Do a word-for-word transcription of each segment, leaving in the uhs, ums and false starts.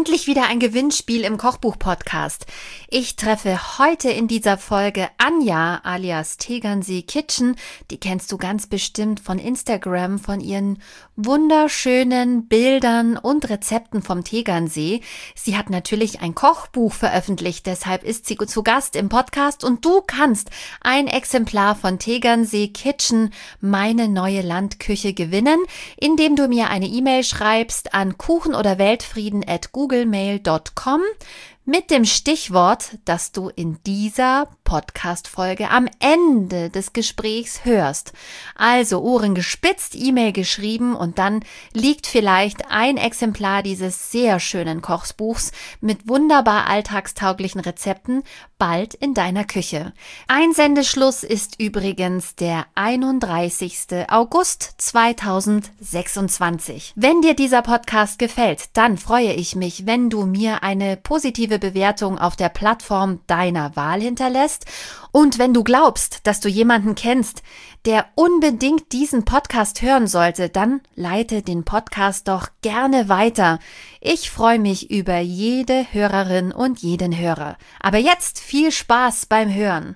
Endlich wieder ein Gewinnspiel im Kochbuch-Podcast. Ich treffe heute in dieser Folge Anja alias Tegernsee Kitchen. Die kennst du ganz bestimmt von Instagram, von ihren wunderschönen Bildern und Rezepten vom Tegernsee. Sie hat natürlich ein Kochbuch veröffentlicht, deshalb ist sie zu Gast im Podcast und du kannst ein Exemplar von Tegernsee Kitchen, meine neue Landküche, gewinnen, indem du mir eine E-Mail schreibst an kuchen oder weltfrieden at googlemail punkt com mit dem Stichwort, das du in dieser Podcast-Folge am Ende des Gesprächs hörst. Also Ohren gespitzt, E-Mail geschrieben und dann liegt vielleicht ein Exemplar dieses sehr schönen Kochbuchs mit wunderbar alltagstauglichen Rezepten bald in deiner Küche. Einsendeschluss ist übrigens der einunddreißigster August zweitausendsechsundzwanzig. Wenn dir dieser Podcast gefällt, dann freue ich mich, wenn du mir eine positive Bewertung auf der Plattform deiner Wahl hinterlässt. Und wenn du glaubst, dass du jemanden kennst, der unbedingt diesen Podcast hören sollte, dann leite den Podcast doch gerne weiter. Ich freue mich über jede Hörerin und jeden Hörer. Aber jetzt viel Spaß beim Hören.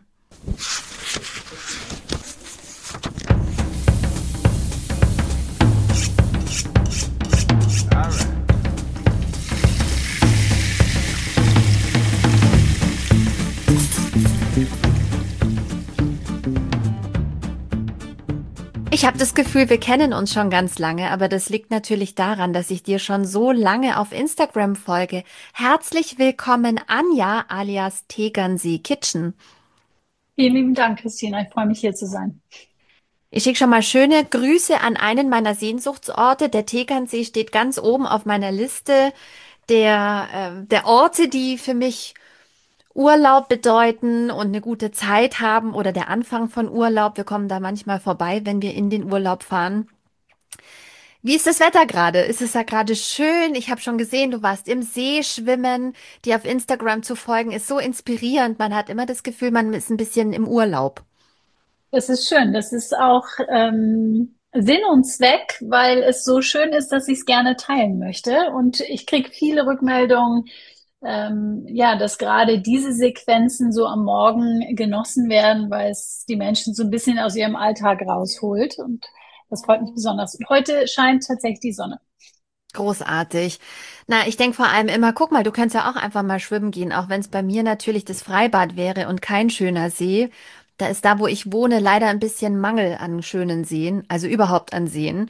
Ich habe das Gefühl, wir kennen uns schon ganz lange, aber das liegt natürlich daran, dass ich dir schon so lange auf Instagram folge. Herzlich willkommen, Anja alias Tegernsee Kitchen. Vielen lieben Dank, Christina. Ich freue mich, hier zu sein. Ich schicke schon mal schöne Grüße an einen meiner Sehnsuchtsorte. Der Tegernsee steht ganz oben auf meiner Liste der, äh, der Orte, die für mich Urlaub bedeuten und eine gute Zeit haben oder der Anfang von Urlaub. Wir kommen da manchmal vorbei, wenn wir in den Urlaub fahren. Wie ist das Wetter gerade? Ist es da gerade schön? Ich habe schon gesehen, du warst im See schwimmen. Dir auf Instagram zu folgen ist so inspirierend. Man hat immer das Gefühl, man ist ein bisschen im Urlaub. Das ist schön. Das ist auch ähm, Sinn und Zweck, weil es so schön ist, dass ich es gerne teilen möchte. Und ich kriege viele Rückmeldungen, ähm, ja, dass gerade diese Sequenzen so am Morgen genossen werden, weil es die Menschen so ein bisschen aus ihrem Alltag rausholt. Und das freut mich besonders. Und heute scheint tatsächlich die Sonne. Großartig. Na, ich denke vor allem immer, guck mal, du kannst ja auch einfach mal schwimmen gehen, auch wenn es bei mir natürlich das Freibad wäre und kein schöner See. Da ist da, wo ich wohne, leider ein bisschen Mangel an schönen Seen, also überhaupt an Seen.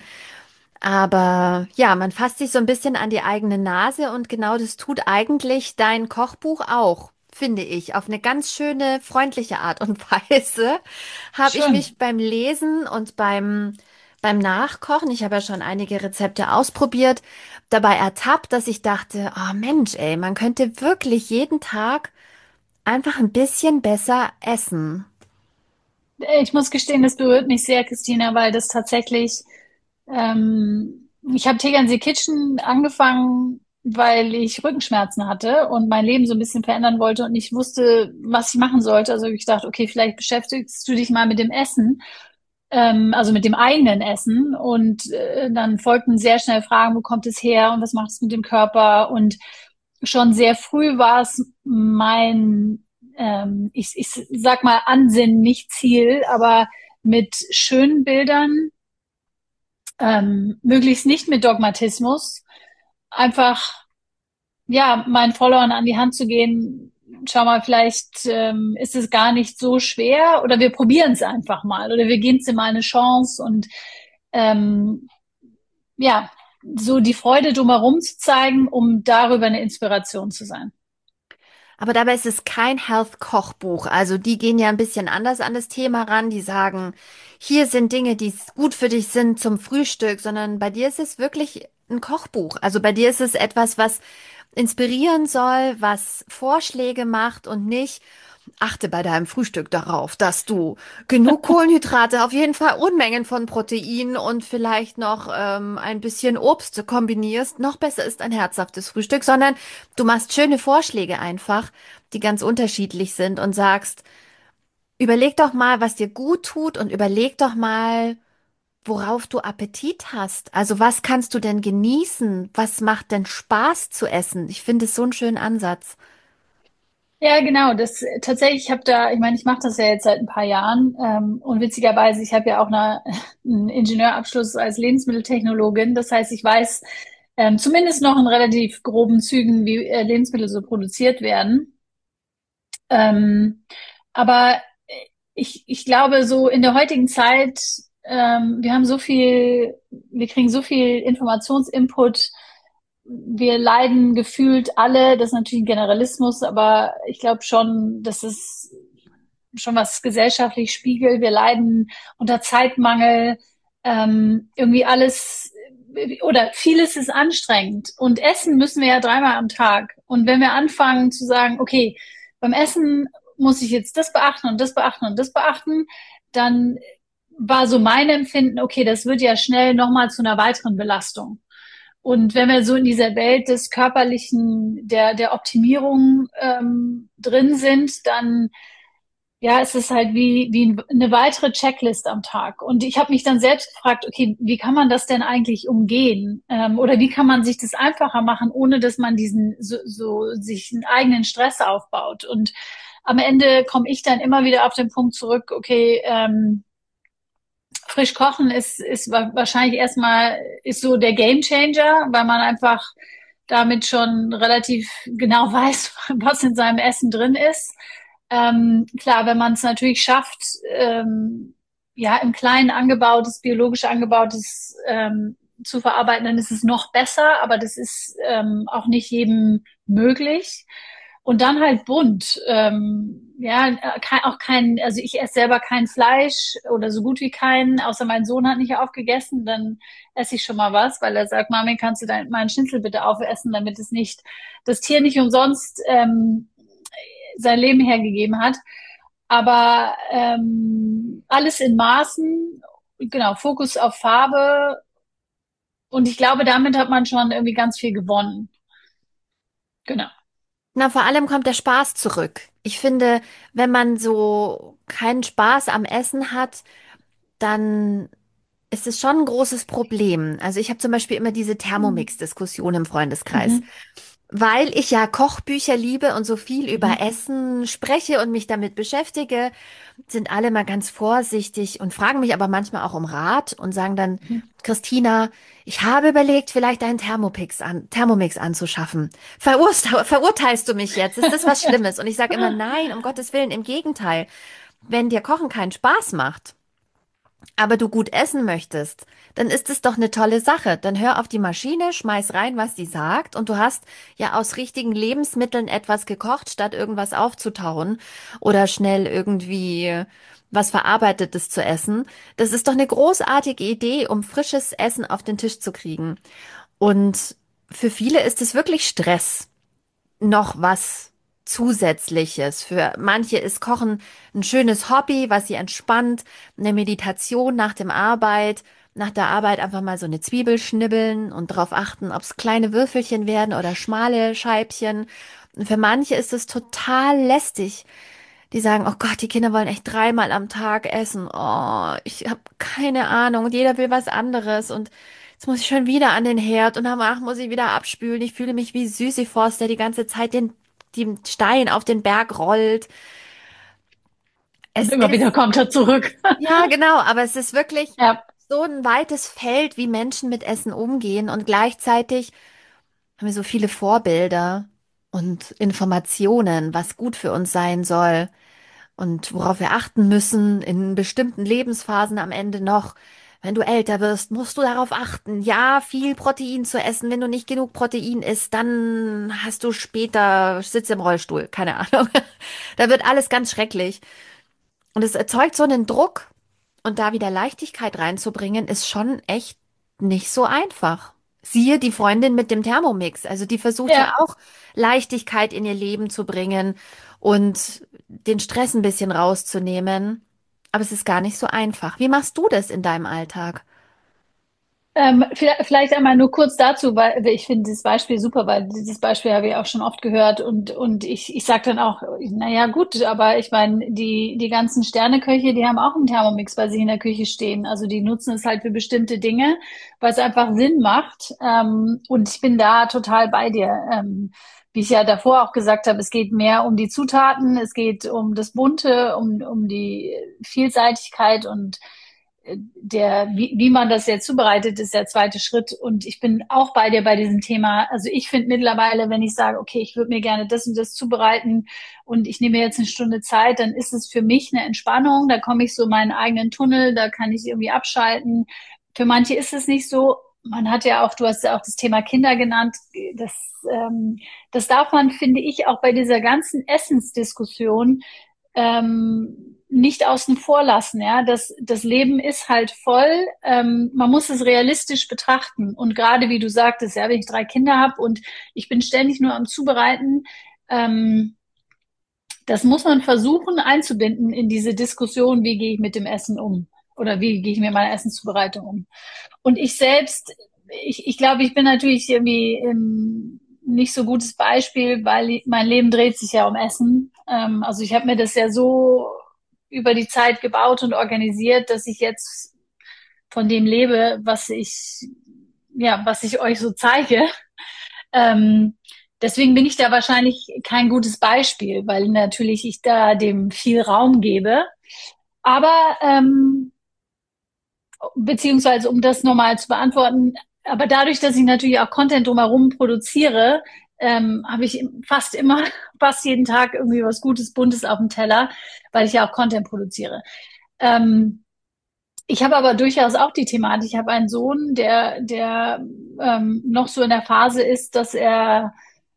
Aber ja, man fasst sich so ein bisschen an die eigene Nase und genau das tut eigentlich dein Kochbuch auch, finde ich. Auf eine ganz schöne, freundliche Art und Weise habe ich Schön. mich beim Lesen und beim, beim Nachkochen, ich habe ja schon einige Rezepte ausprobiert, dabei ertappt, dass ich dachte, oh Mensch, ey, man könnte wirklich jeden Tag einfach ein bisschen besser essen. Ich muss gestehen, das berührt mich sehr, Christina, weil das tatsächlich Ähm, ich habe Tegernsee Kitchen angefangen, weil ich Rückenschmerzen hatte und mein Leben so ein bisschen verändern wollte und nicht wusste, was ich machen sollte. Also hab ich dachte, okay, vielleicht beschäftigst du dich mal mit dem Essen, ähm, also mit dem eigenen Essen. Und äh, dann folgten sehr schnell Fragen, wo kommt es her und was macht es mit dem Körper? Und schon sehr früh war es mein, ähm, ich, ich sag mal, Ansinnen, nicht Ziel, aber mit schönen Bildern, ähm, möglichst nicht mit Dogmatismus, einfach ja meinen Followern an die Hand zu gehen. Schau mal, vielleicht ähm, ist es gar nicht so schwer oder wir probieren es einfach mal oder wir geben es mal eine Chance und ähm, ja, so die Freude drumherum zu zeigen, um darüber eine Inspiration zu sein. Aber dabei ist es kein Health-Kochbuch. Also die gehen ja ein bisschen anders an das Thema ran. Die sagen, hier sind Dinge, die gut für dich sind zum Frühstück, sondern bei dir ist es wirklich ein Kochbuch. Also bei dir ist es etwas, was inspirieren soll, was Vorschläge macht und nicht, achte bei deinem Frühstück darauf, dass du genug Kohlenhydrate, auf jeden Fall Unmengen von Protein und vielleicht noch ähm, ein bisschen Obst kombinierst. Noch besser ist ein herzhaftes Frühstück, sondern du machst schöne Vorschläge einfach, die ganz unterschiedlich sind und sagst, überleg doch mal, was dir gut tut und überleg doch mal, worauf du Appetit hast. Also was kannst du denn genießen? Was macht denn Spaß zu essen? Ich finde es so einen schönen Ansatz. Ja, genau. Das tatsächlich, ich habe da, ich meine, ich mache das ja jetzt seit ein paar Jahren ähm, und witzigerweise, ich habe ja auch eine, einen Ingenieurabschluss als Lebensmitteltechnologin. Das heißt, ich weiß ähm, zumindest noch in relativ groben Zügen, wie äh, Lebensmittel so produziert werden. Ähm, aber ich, ich glaube, so in der heutigen Zeit, ähm, wir haben so viel, wir kriegen so viel Informationsinput. Wir leiden gefühlt alle, das ist natürlich ein Generalismus, aber ich glaube schon, dass es schon was gesellschaftlich spiegelt. Wir leiden unter Zeitmangel, ähm, irgendwie alles oder vieles ist anstrengend. Und essen müssen wir ja dreimal am Tag. Und wenn wir anfangen zu sagen, okay, beim Essen muss ich jetzt das beachten und das beachten und das beachten, dann war so mein Empfinden, okay, das wird ja schnell nochmal zu einer weiteren Belastung. Und wenn wir so in dieser Welt des körperlichen, der, der Optimierung ähm, drin sind, dann ja, es ist halt wie, wie eine weitere Checklist am Tag. Und ich habe mich dann selbst gefragt, okay, wie kann man das denn eigentlich umgehen? Ähm, oder wie kann man sich das einfacher machen, ohne dass man diesen so, so sich einen eigenen Stress aufbaut? Und am Ende komme ich dann immer wieder auf den Punkt zurück, okay, ähm, frisch kochen ist, ist wahrscheinlich erstmal ist so der Game Changer, weil man einfach damit schon relativ genau weiß, was in seinem Essen drin ist. Ähm, klar, wenn man es natürlich schafft, ähm, ja, im Kleinen angebautes, biologisch angebautes ähm, zu verarbeiten, dann ist es noch besser, aber das ist ähm, auch nicht jedem möglich. Und dann halt bunt. Ähm, ja, kein, auch kein, also ich esse selber kein Fleisch oder so gut wie keinen, außer mein Sohn hat nicht aufgegessen, dann esse ich schon mal was, weil er sagt, Mami, kannst du dein, meinen Schnitzel bitte aufessen, damit es nicht, das Tier nicht umsonst ähm, sein Leben hergegeben hat. Aber ähm, alles in Maßen, genau, Fokus auf Farbe. Und ich glaube, damit hat man schon irgendwie ganz viel gewonnen. Genau. Na, vor allem kommt der Spaß zurück. Ich finde, wenn man so keinen Spaß am Essen hat, dann ist es schon ein großes Problem. Also ich habe zum Beispiel immer diese Thermomix-Diskussion im Freundeskreis. Mhm. Weil ich ja Kochbücher liebe und so viel über Mhm. Essen spreche und mich damit beschäftige, sind alle mal ganz vorsichtig und fragen mich aber manchmal auch um Rat und sagen dann, Mhm. Christina, ich habe überlegt, vielleicht einen Thermomix an, Thermomix anzuschaffen. Verurst verurteilst du mich jetzt? Ist das was Schlimmes? Und ich sage immer, nein, um Gottes Willen, im Gegenteil. Wenn dir Kochen keinen Spaß macht, aber du gut essen möchtest, dann ist es doch eine tolle Sache. Dann hör auf die Maschine, schmeiß rein, was die sagt, und du hast ja aus richtigen Lebensmitteln etwas gekocht, statt irgendwas aufzutauen oder schnell irgendwie was Verarbeitetes zu essen. Das ist doch eine großartige Idee, um frisches Essen auf den Tisch zu kriegen. Und für viele ist es wirklich Stress, noch was Zusätzliches. Für manche ist Kochen ein schönes Hobby, was sie entspannt, eine Meditation nach dem Arbeit, nach der Arbeit einfach mal so eine Zwiebel schnibbeln und darauf achten, ob es kleine Würfelchen werden oder schmale Scheibchen. Und für manche ist es total lästig. Die sagen, oh Gott, die Kinder wollen echt dreimal am Tag essen. Oh, ich habe keine Ahnung. Und jeder will was anderes. Und jetzt muss ich schon wieder an den Herd und danach muss ich wieder abspülen. Ich fühle mich wie Sisyphos, der die ganze Zeit den, den Stein auf den Berg rollt. Und Es immer wieder ist, kommt er zurück. ja, genau, aber es ist wirklich Ja, so ein weites Feld, wie Menschen mit Essen umgehen. Und gleichzeitig haben wir so viele Vorbilder und Informationen, was gut für uns sein soll. Und worauf wir achten müssen in bestimmten Lebensphasen am Ende noch. Wenn du älter wirst, musst du darauf achten, ja, viel Protein zu essen. Wenn du nicht genug Protein isst, dann hast du später Sitz im Rollstuhl. Keine Ahnung. Da wird alles ganz schrecklich. Und es erzeugt so einen Druck. Und da wieder Leichtigkeit reinzubringen, ist schon echt nicht so einfach. Siehe die Freundin mit dem Thermomix. Also die versucht ja ja. auch Leichtigkeit in ihr Leben zu bringen und den Stress ein bisschen rauszunehmen. Aber es ist gar nicht so einfach. Wie machst du das in deinem Alltag? Ähm, vielleicht, vielleicht einmal nur kurz dazu, weil ich finde dieses Beispiel super, weil dieses Beispiel habe ich auch schon oft gehört und und ich ich sage dann auch, naja gut, aber ich meine, die die ganzen Sterneköche, die haben auch einen Thermomix bei sich in der Küche stehen. Also die nutzen es halt für bestimmte Dinge, weil es einfach Sinn macht. Ähm, und ich bin da total bei dir. Ähm, wie ich ja davor auch gesagt habe, es geht mehr um die Zutaten, es geht um das Bunte, um um die Vielseitigkeit und der, wie, wie man das jetzt zubereitet, ist der zweite Schritt. Und ich bin auch bei dir bei diesem Thema. Also ich finde mittlerweile, wenn ich sage, okay, ich würde mir gerne das und das zubereiten und ich nehme mir jetzt eine Stunde Zeit, dann ist es für mich eine Entspannung. Da komme ich so in meinen eigenen Tunnel, da kann ich irgendwie abschalten. Für manche ist es nicht so. Man hat ja auch, du hast ja auch das Thema Kinder genannt. Das, ähm, das darf man, finde ich, auch bei dieser ganzen Essensdiskussion ähm, nicht außen vor lassen. Ja, das, das Leben ist halt voll. Ähm, man muss es realistisch betrachten. Und gerade wie du sagtest, ja, wenn ich drei Kinder habe und ich bin ständig nur am Zubereiten, ähm, das muss man versuchen einzubinden in diese Diskussion, wie gehe ich mit dem Essen um oder wie gehe ich mit meiner Essenszubereitung um. Und ich selbst, ich, ich glaube, ich bin natürlich irgendwie im, nicht so gutes Beispiel, weil mein Leben dreht sich ja um Essen. Ähm, also ich habe mir das ja so über die Zeit gebaut und organisiert, dass ich jetzt von dem lebe, was ich, ja, was ich euch so zeige. Ähm, deswegen bin ich da wahrscheinlich kein gutes Beispiel, weil natürlich ich da dem viel Raum gebe. Aber ähm, beziehungsweise um das nochmal zu beantworten, aber dadurch, dass ich natürlich auch Content drumherum produziere, ähm, habe ich fast immer, fast jeden Tag irgendwie was Gutes, Buntes auf dem Teller, weil ich ja auch Content produziere. Ähm, ich habe aber durchaus auch die Thematik. Ich habe einen Sohn, der, der ähm, noch so in der Phase ist, dass er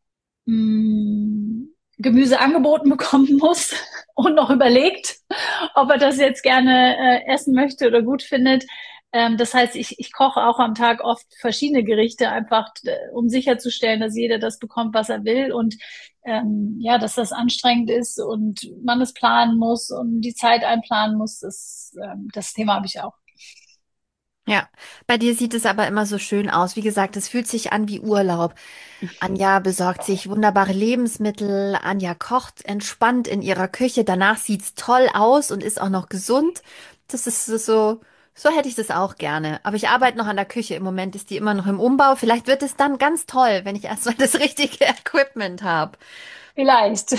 mh, Gemüse angeboten bekommen muss und noch überlegt, ob er das jetzt gerne äh, essen möchte oder gut findet. Ähm, das heißt, ich, ich koche auch am Tag oft verschiedene Gerichte, einfach äh, um sicherzustellen, dass jeder das bekommt, was er will. Und ähm, ja, dass das anstrengend ist und man es planen muss und die Zeit einplanen muss, das, ähm, das Thema habe ich auch. Ja, bei dir sieht es aber immer so schön aus. Wie gesagt, es fühlt sich an wie Urlaub. Anja besorgt sich wunderbare Lebensmittel. Anja kocht entspannt in ihrer Küche. Danach sieht's toll aus und ist auch noch gesund. Das ist so, so hätte ich das auch gerne. Aber ich arbeite noch an der Küche. Im Moment ist die immer noch im Umbau. Vielleicht wird es dann ganz toll, wenn ich erstmal das richtige Equipment habe. Vielleicht.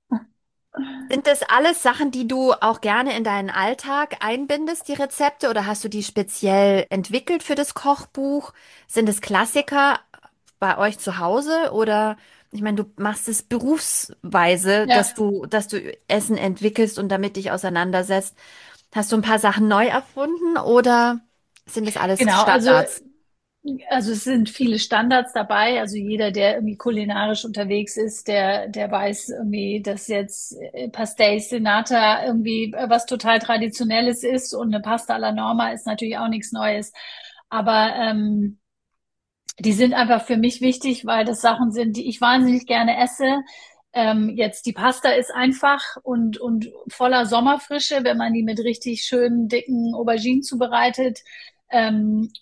Sind das alles Sachen, die du auch gerne in deinen Alltag einbindest, die Rezepte, oder hast du die speziell entwickelt für das Kochbuch? Sind es Klassiker bei euch zu Hause oder ich meine, du machst es berufsweise, dass Ja, du, dass du Essen entwickelst und damit dich auseinandersetzt. Hast du ein paar Sachen neu erfunden oder sind das alles genau. Also Standards? Also es sind viele Standards dabei. Also jeder, der irgendwie kulinarisch unterwegs ist, der, der weiß irgendwie, dass jetzt äh, Pastel Senata irgendwie äh, was total Traditionelles ist und eine Pasta alla Norma ist natürlich auch nichts Neues. Aber ähm, die sind einfach für mich wichtig, weil das Sachen sind, die ich wahnsinnig gerne esse. Ähm, jetzt die Pasta ist einfach und, und voller Sommerfrische, wenn man die mit richtig schönen, dicken Auberginen zubereitet. Ähm,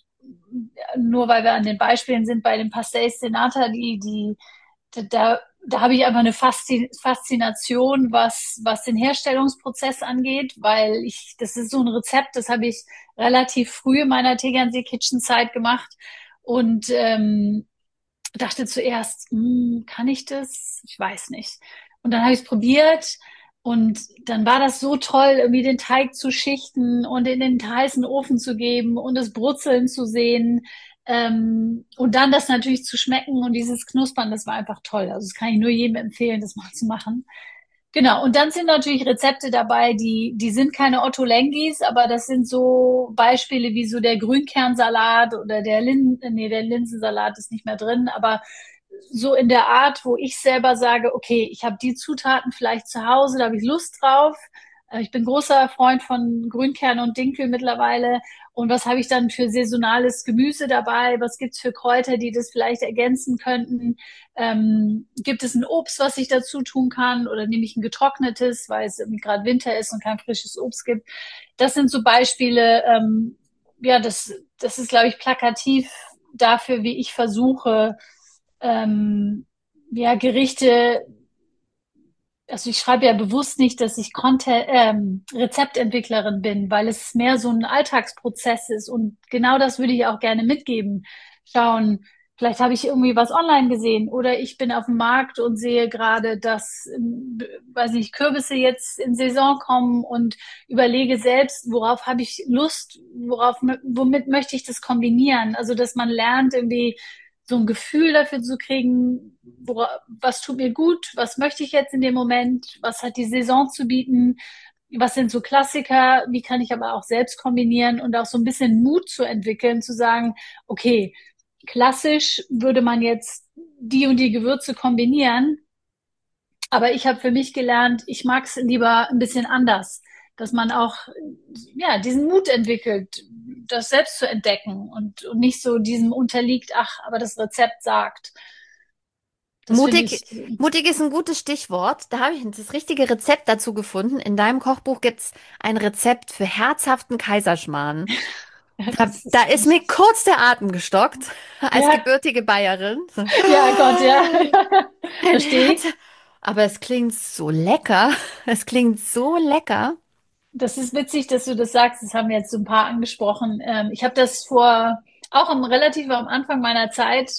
nur weil wir an den Beispielen sind bei den Pastéis Senata, die, die, da, da habe ich einfach eine Faszination, was, was den Herstellungsprozess angeht, weil ich, das ist so ein Rezept, das habe ich relativ früh in meiner Tegernsee Kitchen Zeit gemacht und ähm, dachte zuerst, hm, kann ich das? Ich weiß nicht. Und dann habe ich es probiert und dann war das so toll, irgendwie den Teig zu schichten und in den heißen Ofen zu geben und das Brutzeln zu sehen. Ähm, und dann das natürlich zu schmecken und dieses Knuspern, das war einfach toll. Also das kann ich nur jedem empfehlen, das mal zu machen. Genau, und dann sind natürlich Rezepte dabei, die, die sind keine Otto Lengis, aber das sind so Beispiele wie so der Grünkernsalat oder der Lin nee, der Linsensalat ist nicht mehr drin, aber so in der Art, wo ich selber sage, okay, ich habe die Zutaten vielleicht zu Hause, da habe ich Lust drauf. Äh, Ich bin großer Freund von Grünkern und Dinkel mittlerweile. Und was habe ich dann für saisonales Gemüse dabei? Was gibt's für Kräuter, die das vielleicht ergänzen könnten? Ähm, gibt es ein Obst, was ich dazu tun kann? Oder nehme ich ein getrocknetes, weil es irgendwie gerade Winter ist und kein frisches Obst gibt? Das sind so Beispiele, ähm, ja, das, das ist, glaube ich, plakativ dafür, wie ich versuche, ähm, ja, Gerichte, also ich schreibe ja bewusst nicht, dass ich Content, ähm, Rezeptentwicklerin bin, weil es mehr so ein Alltagsprozess ist. Und genau das würde ich auch gerne mitgeben. Schauen, vielleicht habe ich irgendwie was online gesehen oder ich bin auf dem Markt und sehe gerade, dass, ähm, weiß nicht, Kürbisse jetzt in Saison kommen und überlege selbst, worauf habe ich Lust, worauf, womit möchte ich das kombinieren? Also, dass man lernt, irgendwie so ein Gefühl dafür zu kriegen, wora, was tut mir gut, was möchte ich jetzt in dem Moment, was hat die Saison zu bieten, was sind so Klassiker, wie kann ich aber auch selbst kombinieren und auch so ein bisschen Mut zu entwickeln, zu sagen, okay, klassisch würde man jetzt die und die Gewürze kombinieren, aber ich habe für mich gelernt, ich mag es lieber ein bisschen anders, dass man auch ja diesen Mut entwickelt, das selbst zu entdecken und, und nicht so diesem unterliegt, ach, aber das Rezept sagt. Das finde Mutig, ich, mutig ist ein gutes Stichwort. Da habe ich das richtige Rezept dazu gefunden. In deinem Kochbuch gibt es ein Rezept für herzhaften Kaiserschmarrn. Da, das da ist ist gut. mir kurz der Atem gestockt, als Ja, gebürtige Bayerin. So, ja, Gott, ja. ein Verstehe Herz. ich. Aber es klingt so lecker. Es klingt so lecker. Das ist witzig, dass du das sagst. Das haben wir jetzt so ein paar angesprochen. Ähm, ich habe das vor, auch am, relativ am Anfang meiner Zeit,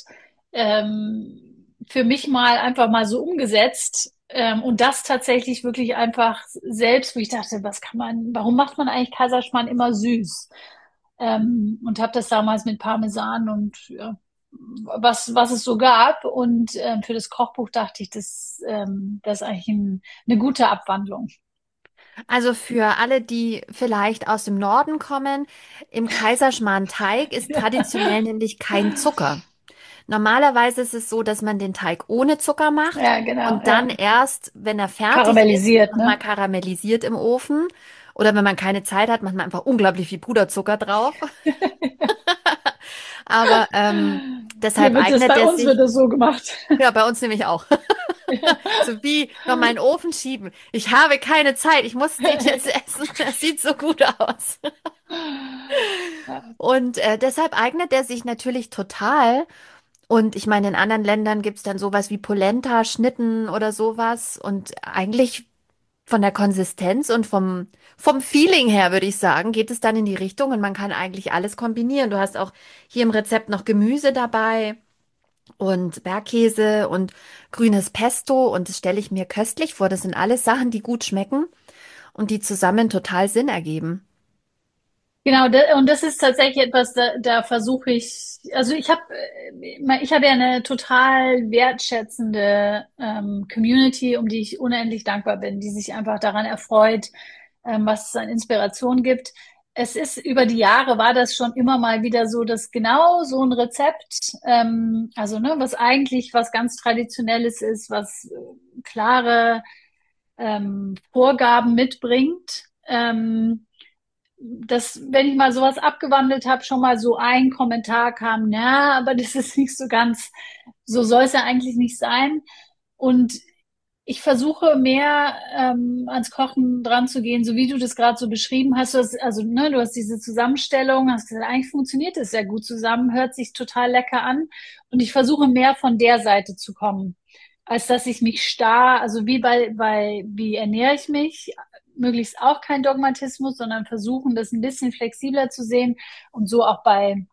ähm, für mich mal einfach mal so umgesetzt. Ähm, und das tatsächlich wirklich einfach selbst, wo ich dachte, was kann man, warum macht man eigentlich Kaiserschmarrn immer süß? Ähm, und habe das damals mit Parmesan und ja, was, was es so gab. Und ähm, für das Kochbuch dachte ich, das, ähm, das ist eigentlich ein, eine gute Abwandlung. Also für alle, die vielleicht aus dem Norden kommen, im Kaiserschmarrn-Teig ist traditionell nämlich kein Zucker. Normalerweise ist es so, dass man den Teig ohne Zucker macht Ja, genau, und ja. dann erst, wenn er fertig ist, Karamellisiert, nochmal ne? karamellisiert im Ofen. Oder wenn man keine Zeit hat, macht man einfach unglaublich viel Puderzucker drauf. Aber ähm, Hier deshalb wird es, eignet bei er uns wird sich, es so gemacht. ja, bei uns nämlich auch. So wie noch mal in den Ofen schieben. Ich habe keine Zeit, ich muss den jetzt essen. Das sieht so gut aus. Ja. Und äh, deshalb eignet er sich natürlich total. Und ich meine, in anderen Ländern gibt's dann sowas wie Polenta, Schnitten oder sowas. Und eigentlich von der Konsistenz und vom, vom Feeling her, würde ich sagen, geht es dann in die Richtung und man kann eigentlich alles kombinieren. Du hast auch hier im Rezept noch Gemüse dabei und Bergkäse und grünes Pesto und das stelle ich mir köstlich vor. Das sind alles Sachen, die gut schmecken und die zusammen total Sinn ergeben. Genau, da, und das ist tatsächlich etwas, da, da versuche ich, also ich habe ich habe ja eine total wertschätzende ähm, Community, um die ich unendlich dankbar bin, die sich einfach daran erfreut, ähm, was es an Inspiration gibt. Es ist über die Jahre war das schon immer mal wieder so, dass genau so ein Rezept, ähm, also ne, was eigentlich was ganz Traditionelles ist, was äh, klare ähm, Vorgaben mitbringt. Ähm, dass, wenn ich mal sowas abgewandelt habe, schon mal so ein Kommentar kam, na, aber das ist nicht so ganz, so soll es ja eigentlich nicht sein. Und ich versuche mehr ähm, ans Kochen dran zu gehen, so wie du das gerade so beschrieben hast. Du hast also, ne, du hast diese Zusammenstellung, hast gesagt, eigentlich funktioniert es sehr gut zusammen, hört sich total lecker an. Und ich versuche mehr von der Seite zu kommen, als dass ich mich starr, also wie bei, bei, wie ernähre ich mich, möglichst auch kein Dogmatismus, sondern versuchen, das ein bisschen flexibler zu sehen und so auch bei,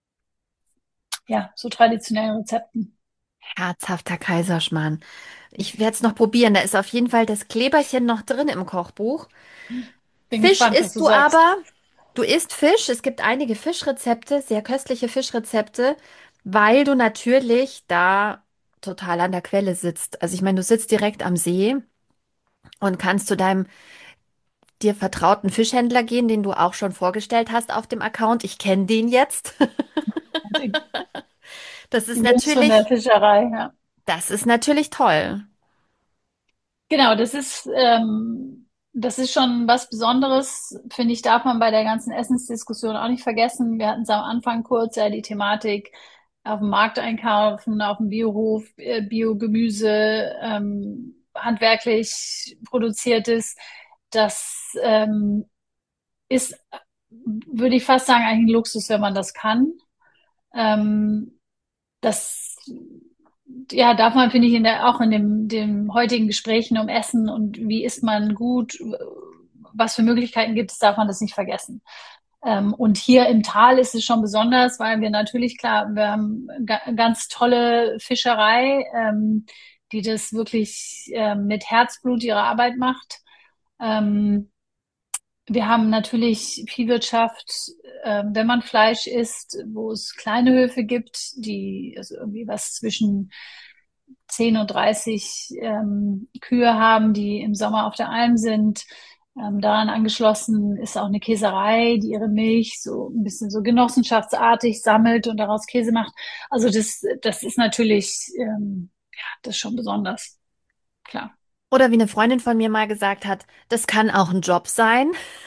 ja, so traditionellen Rezepten. Herzhafter Kaiserschmarrn. Ich werde es noch probieren. Da ist auf jeden Fall das Kleberchen noch drin im Kochbuch. Bin Fisch gespannt, was isst du du sagst. aber. Du isst Fisch. Es gibt einige Fischrezepte, sehr köstliche Fischrezepte, weil du natürlich da total an der Quelle sitzt. Also ich meine, du sitzt direkt am See und kannst zu deinem dir vertrauten Fischhändler gehen, den du auch schon vorgestellt hast auf dem Account. Ich kenne den jetzt. Die, Das die ist Jungs von der natürlich, Fischerei, ja. das ist natürlich toll. Genau, das ist, ähm, das ist schon was Besonderes, finde ich, darf man bei der ganzen Essensdiskussion auch nicht vergessen. Wir hatten es am Anfang kurz, ja, die Thematik auf dem Markt einkaufen, auf dem Biohof, äh, Biogemüse, ähm, handwerklich produziertes. Das ähm, ist würde ich fast sagen, eigentlich ein Luxus, wenn man das kann. Ähm, das, ja, darf man, finde ich, in der, auch in dem, dem heutigen Gesprächen um Essen und wie isst man gut, was für Möglichkeiten gibt es, darf man das nicht vergessen. Ähm, und hier im Tal ist es schon besonders, weil wir natürlich, klar, wir haben ga ganz tolle Fischerei, ähm, die das wirklich ähm, mit Herzblut ihre Arbeit macht. Ähm, Wir haben natürlich Viehwirtschaft, äh, wenn man Fleisch isst, wo es kleine Höfe gibt, die also irgendwie was zwischen zehn und dreißig ähm, Kühe haben, die im Sommer auf der Alm sind. Ähm, daran angeschlossen ist auch eine Käserei, die ihre Milch so ein bisschen so genossenschaftsartig sammelt und daraus Käse macht. Also das, das ist natürlich, ähm, ja, das ist schon besonders, klar. Oder wie eine Freundin von mir mal gesagt hat, das kann auch ein Job sein.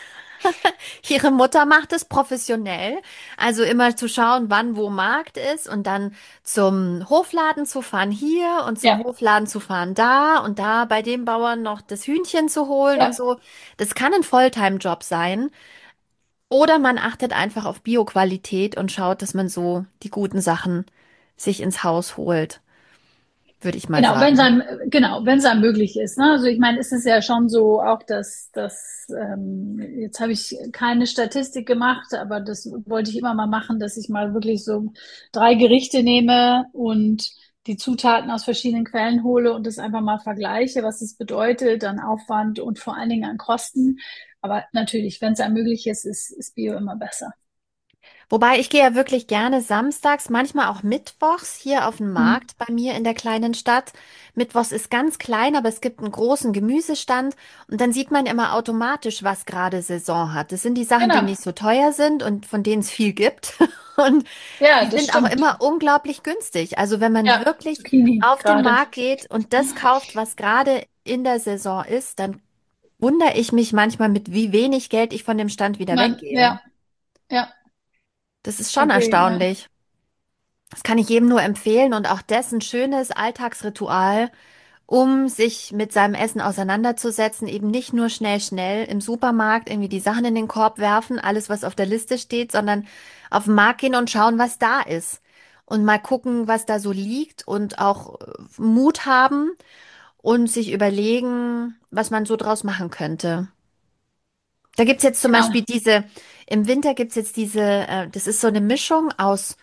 Ihre Mutter macht es professionell, also immer zu schauen, wann wo Markt ist und dann zum Hofladen zu fahren hier und zum Ja, Hofladen zu fahren da und da bei dem Bauern noch das Hühnchen zu holen und ja. so. Das kann ein Volltime-Job sein. Oder man achtet einfach auf Bioqualität und schaut, dass man so die guten Sachen sich ins Haus holt, würde ich mal Genau, wenn es sagen. einem, genau, wenn es einem möglich ist. Ne? Also ich meine, ist es ja schon so auch, dass, dass ähm, jetzt habe ich keine Statistik gemacht, aber das wollte ich immer mal machen, dass ich mal wirklich so drei Gerichte nehme und die Zutaten aus verschiedenen Quellen hole und das einfach mal vergleiche, was es bedeutet an Aufwand und vor allen Dingen an Kosten. Aber natürlich, wenn es einem möglich ist, ist, ist Bio immer besser. Wobei ich gehe ja wirklich gerne samstags, manchmal auch mittwochs hier auf den Hm. Markt bei mir in der kleinen Stadt. Mittwochs ist ganz klein, aber es gibt einen großen Gemüsestand und dann sieht man immer automatisch, was gerade Saison hat. Das sind die Sachen, die Genau. nicht so teuer sind und von denen es viel gibt. Und Ja, die das sind auch stimmt. immer unglaublich günstig. Also wenn man Ja, wirklich Zucchini auf den gerade. Markt geht und das kauft, was gerade in der Saison ist, dann wundere ich mich manchmal, mit wie wenig Geld ich von dem Stand wieder Man, weggehe. ja, ja, Das ist schon agree, ja. erstaunlich. Das kann ich jedem nur empfehlen und auch das ein schönes Alltagsritual, um sich mit seinem Essen auseinanderzusetzen. Eben nicht nur schnell, schnell im Supermarkt irgendwie die Sachen in den Korb werfen, alles, was auf der Liste steht, sondern auf den Markt gehen und schauen, was da ist. Und mal gucken, was da so liegt und auch äh, Mut haben und sich überlegen, was man so draus machen könnte. Da gibt's jetzt zum Genau. Beispiel diese, im Winter gibt's jetzt diese, äh, das ist so eine Mischung aus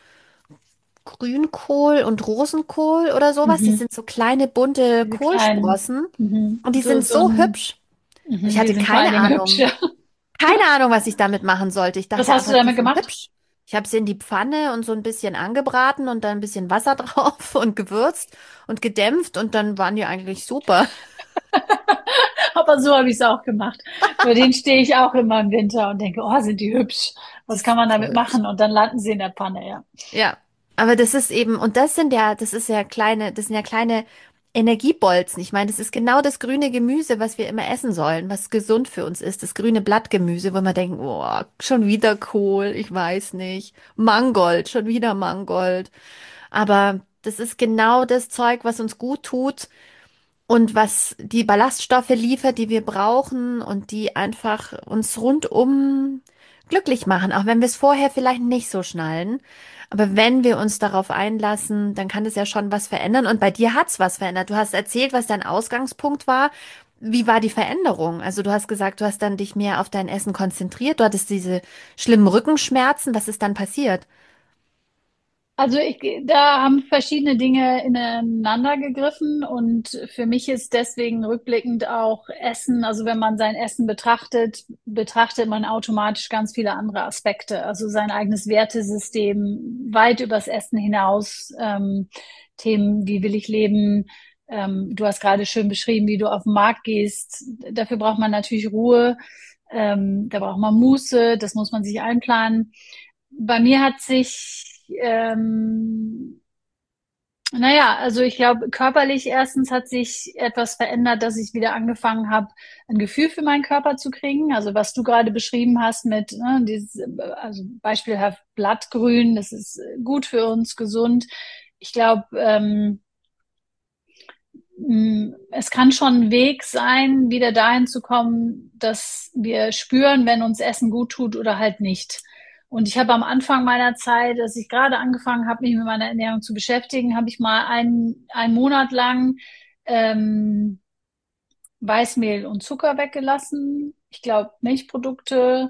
Grünkohl und Rosenkohl oder sowas. Das Mhm. sind so kleine bunte Diese kleinen, Kohlsprossen mhm. und die So, sind so so ein, hübsch. Ich mhm. Die hatte sind vor allen keine Dingen hübsch. Ahnung, Ja. keine Ahnung, was ich damit machen sollte. Ich Was dachte hast du einfach, die damit sind gemacht? hübsch. Ich habe sie in die Pfanne und so ein bisschen angebraten und dann ein bisschen Wasser drauf und gewürzt und gedämpft und dann waren die eigentlich super. Aber so habe ich es auch gemacht. Über den stehe ich auch immer im Winter und denke, oh, sind die hübsch. Die Was kann sind man so damit hübsch. machen? Und dann landen sie in der Pfanne, ja. Ja, aber das ist eben, und das sind ja, das ist ja kleine, das sind ja kleine Energiebolzen. Ich meine, das ist genau das grüne Gemüse, was wir immer essen sollen, was gesund für uns ist. Das grüne Blattgemüse, wo man denkt, oh, schon wieder Kohl, ich weiß nicht. Mangold, schon wieder Mangold. Aber das ist genau das Zeug, was uns gut tut und was die Ballaststoffe liefert, die wir brauchen und die einfach uns rundum glücklich machen, auch wenn wir es vorher vielleicht nicht so schnallen. Aber wenn wir uns darauf einlassen, dann kann es ja schon was verändern. Und bei dir hat's was verändert. Du hast erzählt, was dein Ausgangspunkt war. Wie war die Veränderung? Also du hast gesagt, du hast dann dich mehr auf dein Essen konzentriert. Du hattest diese schlimmen Rückenschmerzen. Was ist dann passiert? Also ich, da haben verschiedene Dinge ineinander gegriffen und für mich ist deswegen rückblickend auch Essen, also wenn man sein Essen betrachtet, betrachtet man automatisch ganz viele andere Aspekte, also sein eigenes Wertesystem weit übers Essen hinaus, ähm, Themen, wie will ich leben, ähm, du hast gerade schön beschrieben, wie du auf den Markt gehst, dafür braucht man natürlich Ruhe, ähm, da braucht man Muße, das muss man sich einplanen. Bei mir hat sich ähm, naja, also ich glaube, körperlich erstens hat sich etwas verändert, dass ich wieder angefangen habe, ein Gefühl für meinen Körper zu kriegen. Also was du gerade beschrieben hast mit, ne, dieses, also beispielhaft Blattgrün, das ist gut für uns, gesund. Ich glaube, ähm, mh, es kann schon ein Weg sein, wieder dahin zu kommen, dass wir spüren, wenn uns Essen gut tut oder halt nicht. Und ich habe am Anfang meiner Zeit, als ich gerade angefangen habe, mich mit meiner Ernährung zu beschäftigen, habe ich mal einen, einen Monat lang ähm, Weißmehl und Zucker weggelassen. Ich glaube, Milchprodukte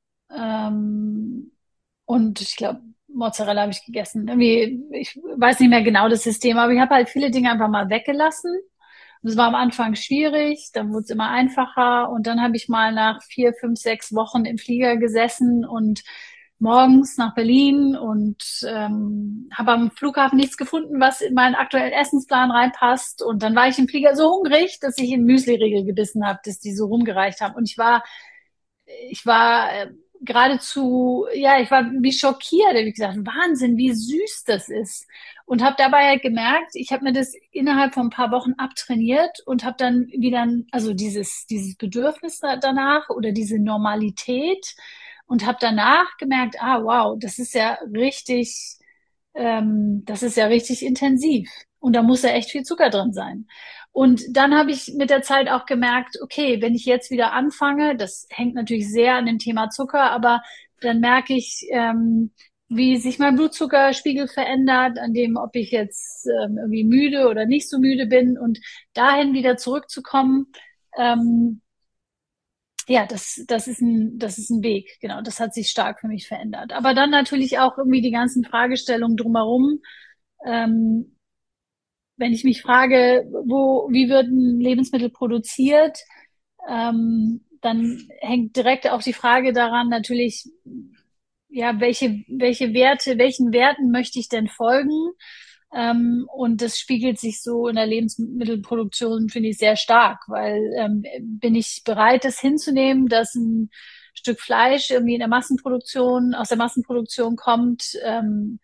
ähm, und ich glaube, Mozzarella habe ich gegessen. Irgendwie, ich weiß nicht mehr genau das System, aber ich habe halt viele Dinge einfach mal weggelassen. Das war am Anfang schwierig, dann wurde es immer einfacher und dann habe ich mal nach vier, fünf, sechs Wochen im Flieger gesessen und morgens nach Berlin und ähm, habe am Flughafen nichts gefunden, was in meinen aktuellen Essensplan reinpasst. Und dann war ich im Flieger so hungrig, dass ich in Müsli-Riegel gebissen habe, dass die so rumgereicht haben. Und ich war, ich war äh, geradezu, ja, ich war wie schockiert. Ich habe gesagt, Wahnsinn, wie süß das ist. Und habe dabei halt gemerkt, ich habe mir das innerhalb von ein paar Wochen abtrainiert und habe dann wieder, also dieses, dieses Bedürfnis danach oder diese Normalität und habe danach gemerkt, ah, wow, das ist ja richtig, ähm, das ist ja richtig intensiv. Und da muss ja echt viel Zucker drin sein. Und dann habe ich mit der Zeit auch gemerkt, okay, wenn ich jetzt wieder anfange, das hängt natürlich sehr an dem Thema Zucker, aber dann merke ich, ähm, wie sich mein Blutzuckerspiegel verändert, an dem, ob ich jetzt ähm, irgendwie müde oder nicht so müde bin und dahin wieder zurückzukommen, ähm, ja, das, das ist ein, das ist ein Weg, genau. Das hat sich stark für mich verändert. Aber dann natürlich auch irgendwie die ganzen Fragestellungen drumherum. Ähm, wenn ich mich frage, wo, wie wird ein Lebensmittel produziert, ähm, dann hängt direkt auch die Frage daran, natürlich, ja, welche, welche Werte, welchen Werten möchte ich denn folgen? Ähm, und das spiegelt sich so in der Lebensmittelproduktion, finde ich, sehr stark, weil ähm, bin ich bereit, das hinzunehmen, dass ein Stück Fleisch irgendwie in der Massenproduktion, aus der Massenproduktion kommt. Ähm,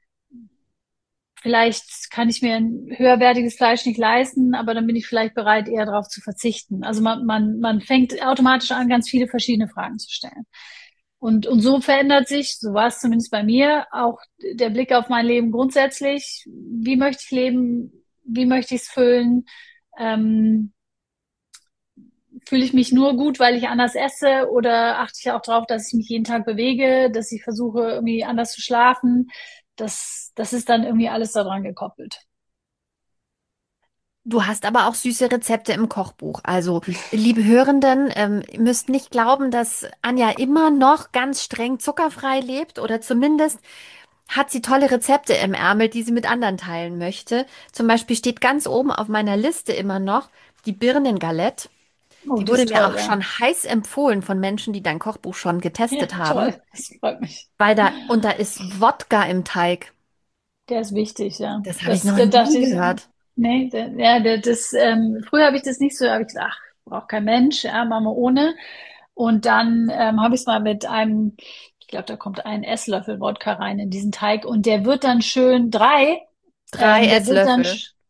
vielleicht kann ich mir ein höherwertiges Fleisch nicht leisten, aber dann bin ich vielleicht bereit, eher darauf zu verzichten. Also man, man, man fängt automatisch an, ganz viele verschiedene Fragen zu stellen. Und, und so verändert sich, so war es zumindest bei mir, auch der Blick auf mein Leben grundsätzlich. Wie möchte ich leben? Wie möchte ich es füllen? Ähm, fühle ich mich nur gut, weil ich anders esse oder achte ich auch darauf, dass ich mich jeden Tag bewege, dass ich versuche, irgendwie anders zu schlafen? Das, das ist dann irgendwie alles daran gekoppelt. Du hast aber auch süße Rezepte im Kochbuch. Also, liebe Hörenden, ähm, ihr müsst nicht glauben, dass Anja immer noch ganz streng zuckerfrei lebt oder zumindest hat sie tolle Rezepte im Ärmel, die sie mit anderen teilen möchte. Zum Beispiel steht ganz oben auf meiner Liste immer noch die Birnengalette. Oh, Die die wurde ist mir toll, auch ja. schon heiß empfohlen von Menschen, die dein Kochbuch schon Ja, getestet haben, toll. Das freut mich. weil da, und da ist Wodka im Teig. Der ist wichtig, ja. Das habe ich Das, noch da dachte nie ich, gehört. nee, der, ja, der, das, ähm, früher habe ich das nicht so, da habe ich gesagt, ach, braucht kein Mensch, ja, machen wir ohne. Und dann ähm, habe ich es mal mit einem, ich glaube, da kommt ein Esslöffel Wodka rein in diesen Teig und der wird dann schön drei, Drei ähm, der wird dann, Esslöffel. sch-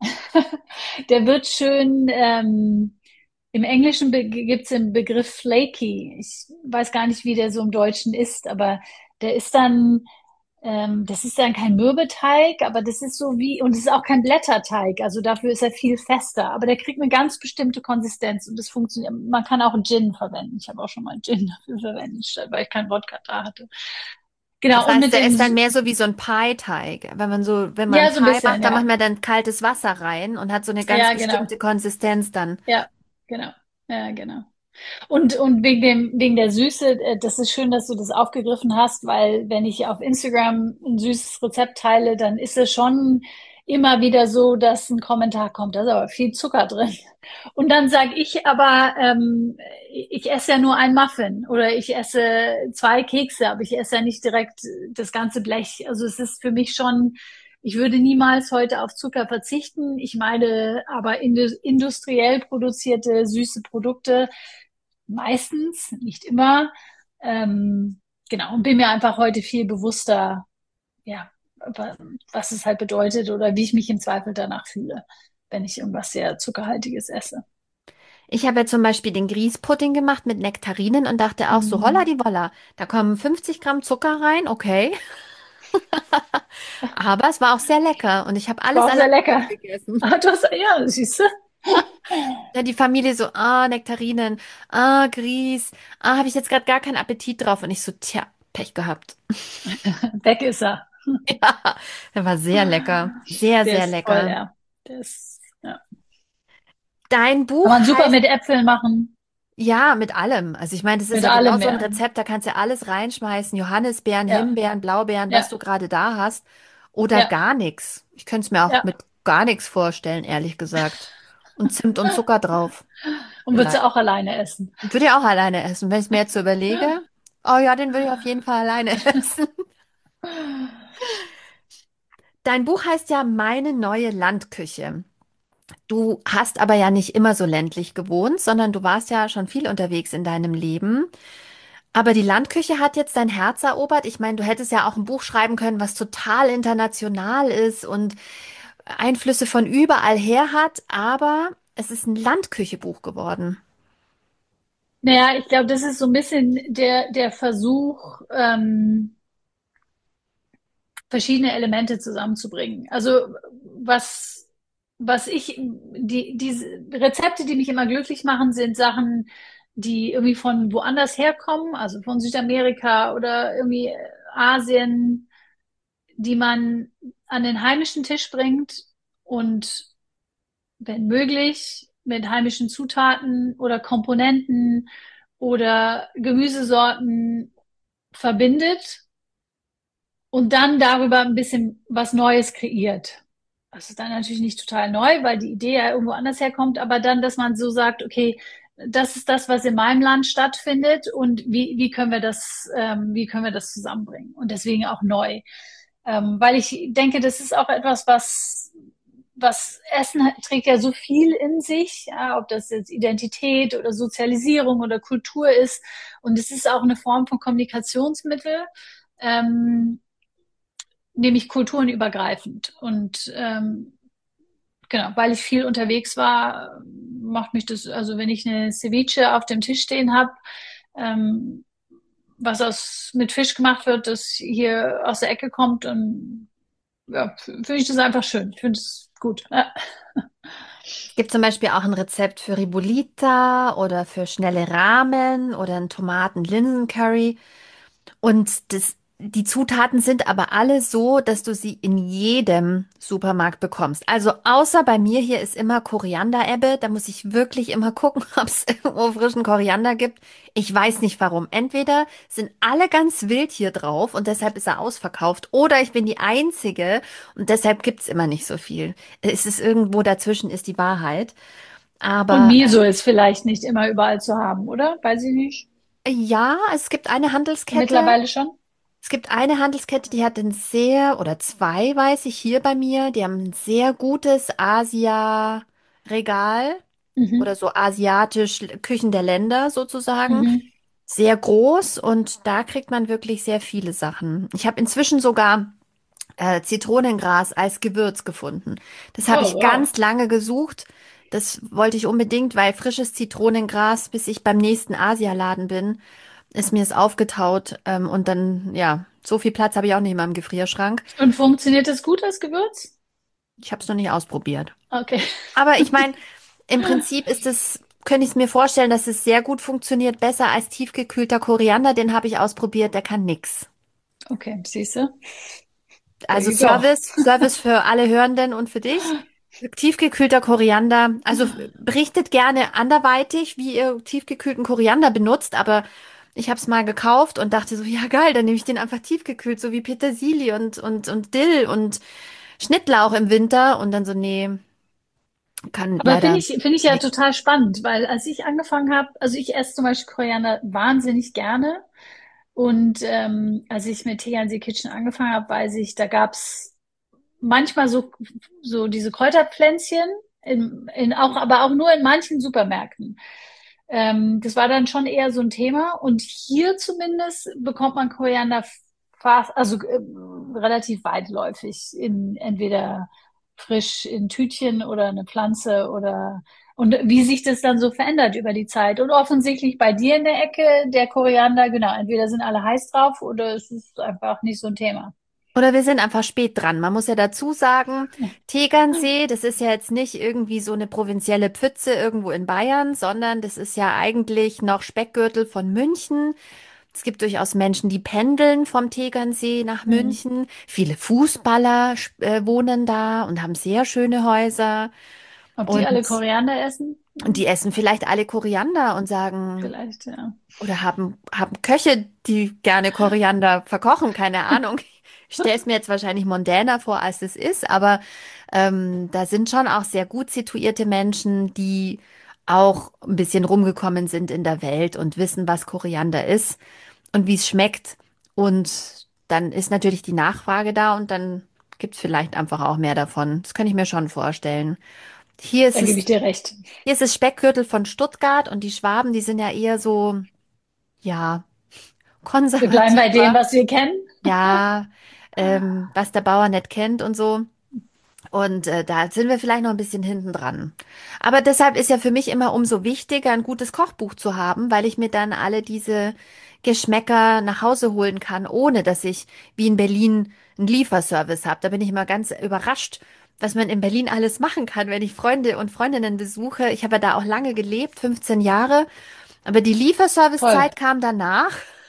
der wird schön, ähm, im Englischen be gibt es den Begriff flaky. Ich weiß gar nicht, wie der so im Deutschen ist, aber der ist dann ähm, das ist dann kein Mürbeteig, aber das ist so wie, und es ist auch kein Blätterteig, also dafür ist er viel fester, aber der kriegt eine ganz bestimmte Konsistenz und das funktioniert. Man kann auch Gin verwenden. Ich habe auch schon mal Gin dafür verwendet, statt- weil ich keinen Wodka da hatte. Das Genau, und heißt, mit der dem, ist dann mehr so wie so ein Pie-Teig. Wenn man so, wenn man ja, so ein Pie bisschen, macht, dann ja. macht man dann kaltes Wasser rein und hat so eine ganz Ja, genau. bestimmte Konsistenz dann. Ja, genau. Ja, genau. Und, und wegen dem, wegen der Süße, äh, das ist schön, dass du das aufgegriffen hast, weil wenn ich auf Instagram ein süßes Rezept teile, dann ist es schon immer wieder so, dass ein Kommentar kommt, da ist aber viel Zucker drin. Und dann sage ich aber, ähm, ich esse ja nur ein Muffin oder ich esse zwei Kekse, aber ich esse ja nicht direkt das ganze Blech. Also es ist für mich schon, ich würde niemals heute auf Zucker verzichten. Ich meine aber industriell produzierte süße Produkte meistens, nicht immer. Ähm, genau, und bin mir einfach heute viel bewusster, ja, was es halt bedeutet oder wie ich mich im Zweifel danach fühle, wenn ich irgendwas sehr Zuckerhaltiges esse. Ich habe ja zum Beispiel den Grießpudding gemacht mit Nektarinen und dachte auch so, holla Mm. die Wolla, da kommen fünfzig Gramm Zucker rein, okay. Aber es war auch sehr lecker und ich habe alles War auch sehr alleine lecker. gegessen. Ah, du hast, ja, siehst du. Ja, die Familie so, ah, Nektarinen, ah, Grieß, ah, habe ich jetzt gerade gar keinen Appetit drauf. Und ich so, tja, Pech gehabt. Weg ist er. Ja, der war sehr lecker. Sehr, Der sehr ist toll, lecker. ja. Der ist, ja. Dein Kann Buch man super heißt, mit Äpfeln machen, ja, mit allem. Also ich meine, das ist mit ja genau allem, so ein ja. Rezept, da kannst du alles reinschmeißen. Johannisbeeren, Ja, Himbeeren, Blaubeeren, was ja, du gerade da hast. Oder ja, gar nichts. Ich könnte es mir auch ja. mit gar nichts vorstellen, ehrlich gesagt. Und Zimt und Zucker drauf. Und würdest du Vielleicht. auch alleine essen? Würde ich auch alleine essen. Wenn ich es mir jetzt so überlege, oh ja, den würde ich auf jeden Fall alleine essen. Dein Buch heißt ja Meine neue Landküche. Du hast aber ja nicht immer so ländlich gewohnt, sondern du warst ja schon viel unterwegs in deinem Leben. Aber die Landküche hat jetzt dein Herz erobert. Ich meine, du hättest ja auch ein Buch schreiben können, was total international ist und Einflüsse von überall her hat, aber es ist ein Landküchebuch geworden. Naja, ich glaube, das ist so ein bisschen der, der Versuch, ähm, verschiedene Elemente zusammenzubringen. Also was, was ich, die, diese Rezepte, die mich immer glücklich machen, sind Sachen, die irgendwie von woanders herkommen, also von Südamerika oder irgendwie Asien, die man an den heimischen Tisch bringt und wenn möglich mit heimischen Zutaten oder Komponenten oder Gemüsesorten verbindet und dann darüber ein bisschen was Neues kreiert. Das ist dann natürlich nicht total neu, weil die Idee ja irgendwo anders herkommt, aber dann, dass man so sagt, okay, das ist das, was in meinem Land stattfindet und wie, wie können wir das, ähm, wie können wir das zusammenbringen? Und deswegen auch neu. Ähm, weil ich denke, das ist auch etwas, was, was Essen hat- trägt ja so viel in sich, ja, ob das jetzt Identität oder Sozialisierung oder Kultur ist. Und es ist auch eine Form von Kommunikationsmittel. Ähm, nämlich kulturenübergreifend. Und ähm, genau, weil ich viel unterwegs war, macht mich das, also wenn ich eine Ceviche auf dem Tisch stehen habe, ähm, was aus mit Fisch gemacht wird, das hier aus der Ecke kommt, und ja, finde ich das einfach schön. Ich finde es gut. Ja. Es gibt zum Beispiel auch ein Rezept für Ribollita oder für schnelle Ramen oder ein Tomaten-Linsen-Curry. Und das, die Zutaten sind aber alle so, dass du sie in jedem Supermarkt bekommst. Also außer bei mir hier ist immer Korianderebbe. Da muss ich wirklich immer gucken, ob es irgendwo frischen Koriander gibt. Ich weiß nicht warum. Entweder sind alle ganz wild hier drauf und deshalb ist er ausverkauft, oder ich bin die Einzige und deshalb gibt's immer nicht so viel. Es ist irgendwo dazwischen ist die Wahrheit. Und Aber Miso ist vielleicht nicht immer überall zu haben, oder? Weiß ich nicht. äh, ja, es gibt eine Handelskette. Mittlerweile schon. Es gibt eine Handelskette, die hat ein sehr, oder zwei, weiß ich, hier bei mir, die haben ein sehr gutes Asia-Regal oder Mhm. so asiatisch Küchen der Länder sozusagen. Mhm. Sehr groß und da kriegt man wirklich sehr viele Sachen. Ich habe inzwischen sogar äh, Zitronengras als Gewürz gefunden. Das habe Oh, ich wow. ganz lange gesucht. Das wollte ich unbedingt, weil frisches Zitronengras, bis ich beim nächsten Asialaden bin, ist mir es aufgetaut. Ähm, und dann, ja, so viel Platz habe ich auch nicht in meinem Gefrierschrank. Und funktioniert das gut als Gewürz? Ich habe es noch nicht ausprobiert. Okay. Aber ich meine, im Prinzip ist es, könnte ich es mir vorstellen, dass es sehr gut funktioniert, besser als tiefgekühlter Koriander. Den habe ich ausprobiert, der kann nix. Okay, siehst du? There Also you go. Service, Service für alle Hörenden und für dich. Tiefgekühlter Koriander. Also berichtet gerne anderweitig, wie ihr tiefgekühlten Koriander benutzt, aber ich habe es mal gekauft und dachte so, ja geil, dann nehme ich den einfach tiefgekühlt, so wie Petersilie und, und, und Dill und Schnittlauch im Winter und dann so, nee, kann Aber finde leider ich, finde ich ja nicht. total spannend, weil als ich angefangen habe, also ich esse zum Beispiel Koriander wahnsinnig gerne. Und ähm, als ich mit Tegernsee Kitchen angefangen habe, weiß ich, da gab's manchmal so, so diese Kräuterpflänzchen, in, in auch, aber auch nur in manchen Supermärkten. Ähm, das war dann schon eher so ein Thema. Und hier zumindest bekommt man Koriander fast, also äh, relativ weitläufig in entweder frisch in Tütchen oder eine Pflanze oder und wie sich das dann so verändert über die Zeit. Und offensichtlich bei dir in der Ecke, der Koriander, genau, entweder sind alle heiß drauf oder es ist einfach nicht so ein Thema. Oder wir sind einfach spät dran. Man muss ja dazu sagen, Tegernsee, das ist ja jetzt nicht irgendwie so eine provinzielle Pfütze irgendwo in Bayern, sondern das ist ja eigentlich noch Speckgürtel von München. Es gibt durchaus Menschen, die pendeln vom Tegernsee nach Hm. München. Viele Fußballer äh, wohnen da und haben sehr schöne Häuser. Ob die Und, alle Koriander essen? und die Hm, essen vielleicht alle Koriander und sagen, vielleicht, ja. oder haben, haben Köche, die gerne Koriander verkochen, keine Ahnung. Ich stelle es mir jetzt wahrscheinlich mondäner vor, als es ist, aber ähm, da sind schon auch sehr gut situierte Menschen, die auch ein bisschen rumgekommen sind in der Welt und wissen, was Koriander ist und wie es schmeckt. Und dann ist natürlich die Nachfrage da und dann gibt es vielleicht einfach auch mehr davon. Das kann ich mir schon vorstellen. Hier ist Da gebe es, ich dir recht. hier ist es Speckgürtel von Stuttgart und die Schwaben, die sind ja eher so, ja, Wir bleiben bei dem, konservativer. was wir kennen. Ja, ähm, was der Bauer nicht kennt und so. Und äh, da sind wir vielleicht noch ein bisschen hinten dran. Aber deshalb ist ja für mich immer umso wichtiger, ein gutes Kochbuch zu haben, weil ich mir dann alle diese Geschmäcker nach Hause holen kann, ohne dass ich wie in Berlin einen Lieferservice habe. Da bin ich immer ganz überrascht, was man in Berlin alles machen kann, wenn ich Freunde und Freundinnen besuche. Ich habe ja da auch lange gelebt, fünfzehn Jahre, aber die Toll. Lieferservice-Zeit kam danach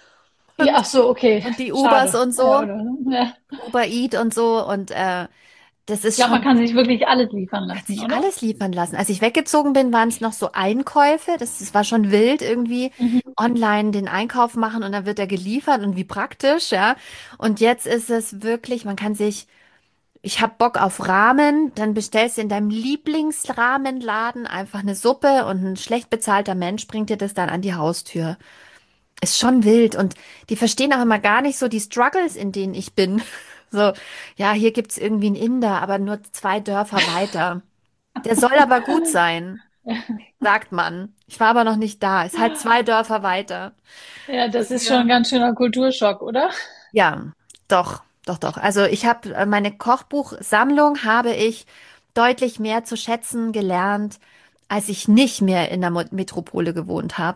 Ja, und, ach so, okay. und die Ubers Schade. und Ja, so, oder? Ja. Uber Eat und so und äh, das Ich ist glaube, man schon. kann sich wirklich alles liefern Hat lassen, sich oder? alles liefern lassen. Als ich weggezogen bin, waren es noch so Einkäufe. Das, das war schon wild, irgendwie Mhm. online den Einkauf machen und dann wird er geliefert und wie praktisch, ja. Und jetzt ist es wirklich, man kann sich, ich hab Bock auf Ramen, dann bestellst du in deinem Lieblingsramenladen einfach eine Suppe und ein schlecht bezahlter Mensch bringt dir das dann an die Haustür. Ist schon wild und die verstehen auch immer gar nicht so die Struggles, in denen ich bin. So, ja, hier gibt's irgendwie einen Inder, aber nur zwei Dörfer weiter. Der soll aber gut sein, sagt man. Ich war aber noch nicht da. Ist halt zwei Dörfer weiter. Ja, das ist schon Ja. ein ganz schöner Kulturschock, oder? Ja, doch, doch, doch. Also ich habe meine Kochbuchsammlung habe ich deutlich mehr zu schätzen gelernt, als ich nicht mehr in der Mo- Metropole gewohnt habe,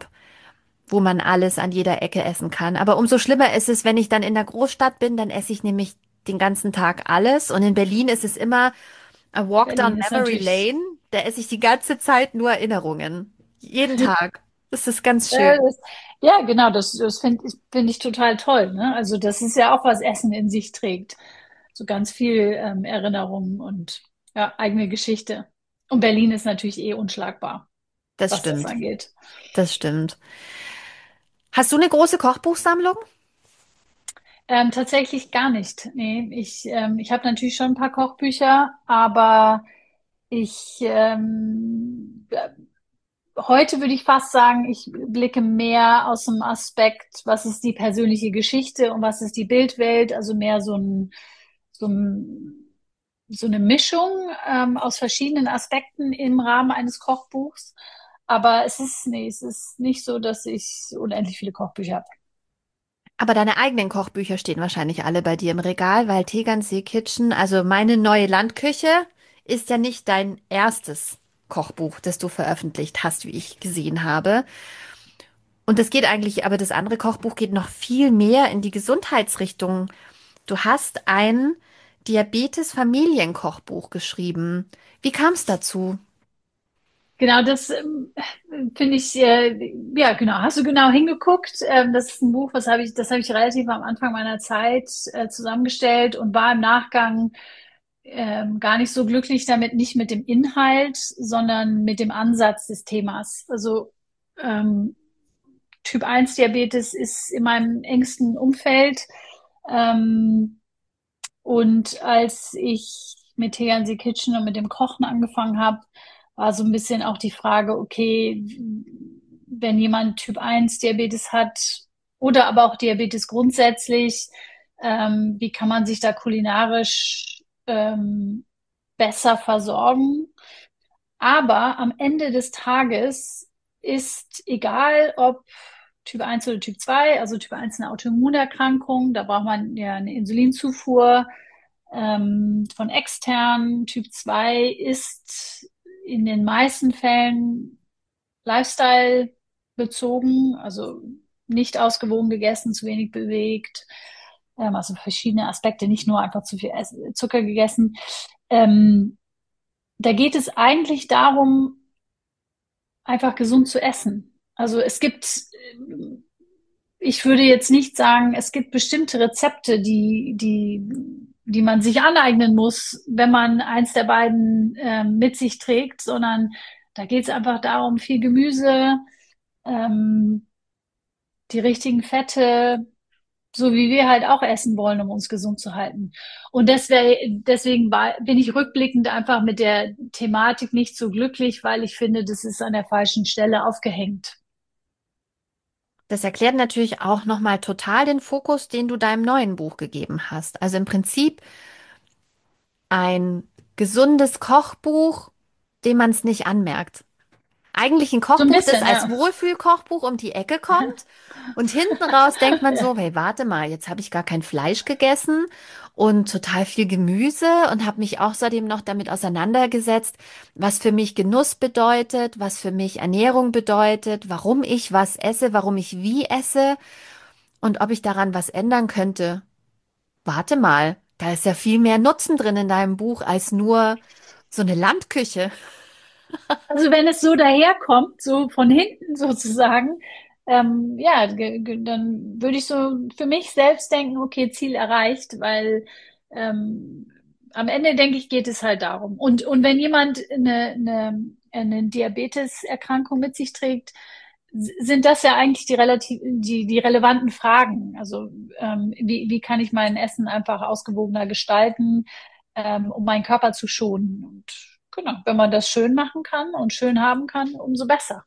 wo man alles an jeder Ecke essen kann. Aber umso schlimmer ist es, wenn ich dann in der Großstadt bin, dann esse ich nämlich den ganzen Tag alles. Und in Berlin ist es immer A Walk Down Berlin ist Memory natürlich, Lane, da esse ich die ganze Zeit nur Erinnerungen. Jeden Tag. Das ist ganz äh, schön. das, ja, genau, das, das finde ich, finde ich total toll, ne? Also das ist ja auch, was Essen in sich trägt. So ganz viel ähm, Erinnerungen und ja, eigene Geschichte. Und Berlin ist natürlich eh unschlagbar, Das was das stimmt. angeht. Das stimmt. Hast du eine große Kochbuchsammlung? Ähm, tatsächlich gar nicht. Nee, ich, ähm, ich habe natürlich schon ein paar Kochbücher, aber ich ähm, heute würde ich fast sagen, ich blicke mehr aus dem Aspekt, was ist die persönliche Geschichte und was ist die Bildwelt, also mehr so ein, so ein, so eine Mischung ähm, aus verschiedenen Aspekten im Rahmen eines Kochbuchs. Aber es ist, nee, es ist nicht so, dass ich unendlich viele Kochbücher habe. Aber deine eigenen Kochbücher stehen wahrscheinlich alle bei dir im Regal, weil Tegernsee Kitchen, also meine neue Landküche, ist ja nicht dein erstes Kochbuch, das du veröffentlicht hast, wie ich gesehen habe. Und das geht eigentlich, aber das andere Kochbuch geht noch viel mehr in die Gesundheitsrichtung. Du hast ein Diabetes-Familienkochbuch geschrieben. Wie kam es dazu? Genau, das ähm, finde ich, äh, ja, genau, hast du genau hingeguckt. Ähm, das ist ein Buch, was habe ich, das habe ich relativ am Anfang meiner Zeit äh, zusammengestellt und war im Nachgang ähm, gar nicht so glücklich damit, nicht mit dem Inhalt, sondern mit dem Ansatz des Themas. Also ähm, Typ eins Diabetes ist in meinem engsten Umfeld. Ähm, und als ich mit Tegernsee Kitchen und mit dem Kochen angefangen habe, war so ein bisschen auch die Frage, okay, wenn jemand Typ eins Diabetes hat oder aber auch Diabetes grundsätzlich, ähm, wie kann man sich da kulinarisch ähm, besser versorgen? Aber am Ende des Tages ist egal, ob Typ eins oder Typ zwei, also Typ eins eine Autoimmunerkrankung, da braucht man ja eine Insulinzufuhr ähm, von extern. Typ zwei ist in den meisten Fällen Lifestyle bezogen, also nicht ausgewogen gegessen, zu wenig bewegt, ähm, also verschiedene Aspekte, nicht nur einfach zu viel Ess Zucker gegessen. Ähm, Da geht es eigentlich darum, einfach gesund zu essen. Also es gibt, ich würde jetzt nicht sagen, es gibt bestimmte Rezepte, die, die, die man sich aneignen muss, wenn man eins der beiden ähm, mit sich trägt, sondern da geht es einfach darum, viel Gemüse, ähm, die richtigen Fette, so wie wir halt auch essen wollen, um uns gesund zu halten. Und deswegen, deswegen war, bin ich rückblickend einfach mit der Thematik nicht so glücklich, weil ich finde, das ist an der falschen Stelle aufgehängt. Das erklärt natürlich auch nochmal total den Fokus, den du deinem neuen Buch gegeben hast. Also im Prinzip ein gesundes Kochbuch, dem man es nicht anmerkt. Eigentlich ein So ein Kochbuch, das bisschen, als ja. Wohlfühlkochbuch um die Ecke kommt. Und hinten raus denkt man so, hey, warte mal, jetzt habe ich gar kein Fleisch gegessen und total viel Gemüse und habe mich außerdem noch damit auseinandergesetzt, was für mich Genuss bedeutet, was für mich Ernährung bedeutet, warum ich was esse, warum ich wie esse und ob ich daran was ändern könnte. Warte mal, da ist ja viel mehr Nutzen drin in deinem Buch als nur so eine Landküche. Also wenn es so daherkommt, so von hinten sozusagen, ähm, ja, ge- ge- dann würde ich so für mich selbst denken, okay, Ziel erreicht, weil ähm, am Ende denke ich, geht es halt darum. Und, und wenn jemand eine, eine, eine Diabeteserkrankung mit sich trägt, s- sind das ja eigentlich die relativ, die, die relevanten Fragen. Also ähm, wie, wie kann ich mein Essen einfach ausgewogener gestalten, ähm, um meinen Körper zu schonen? Und genau, wenn man das schön machen kann und schön haben kann, umso besser.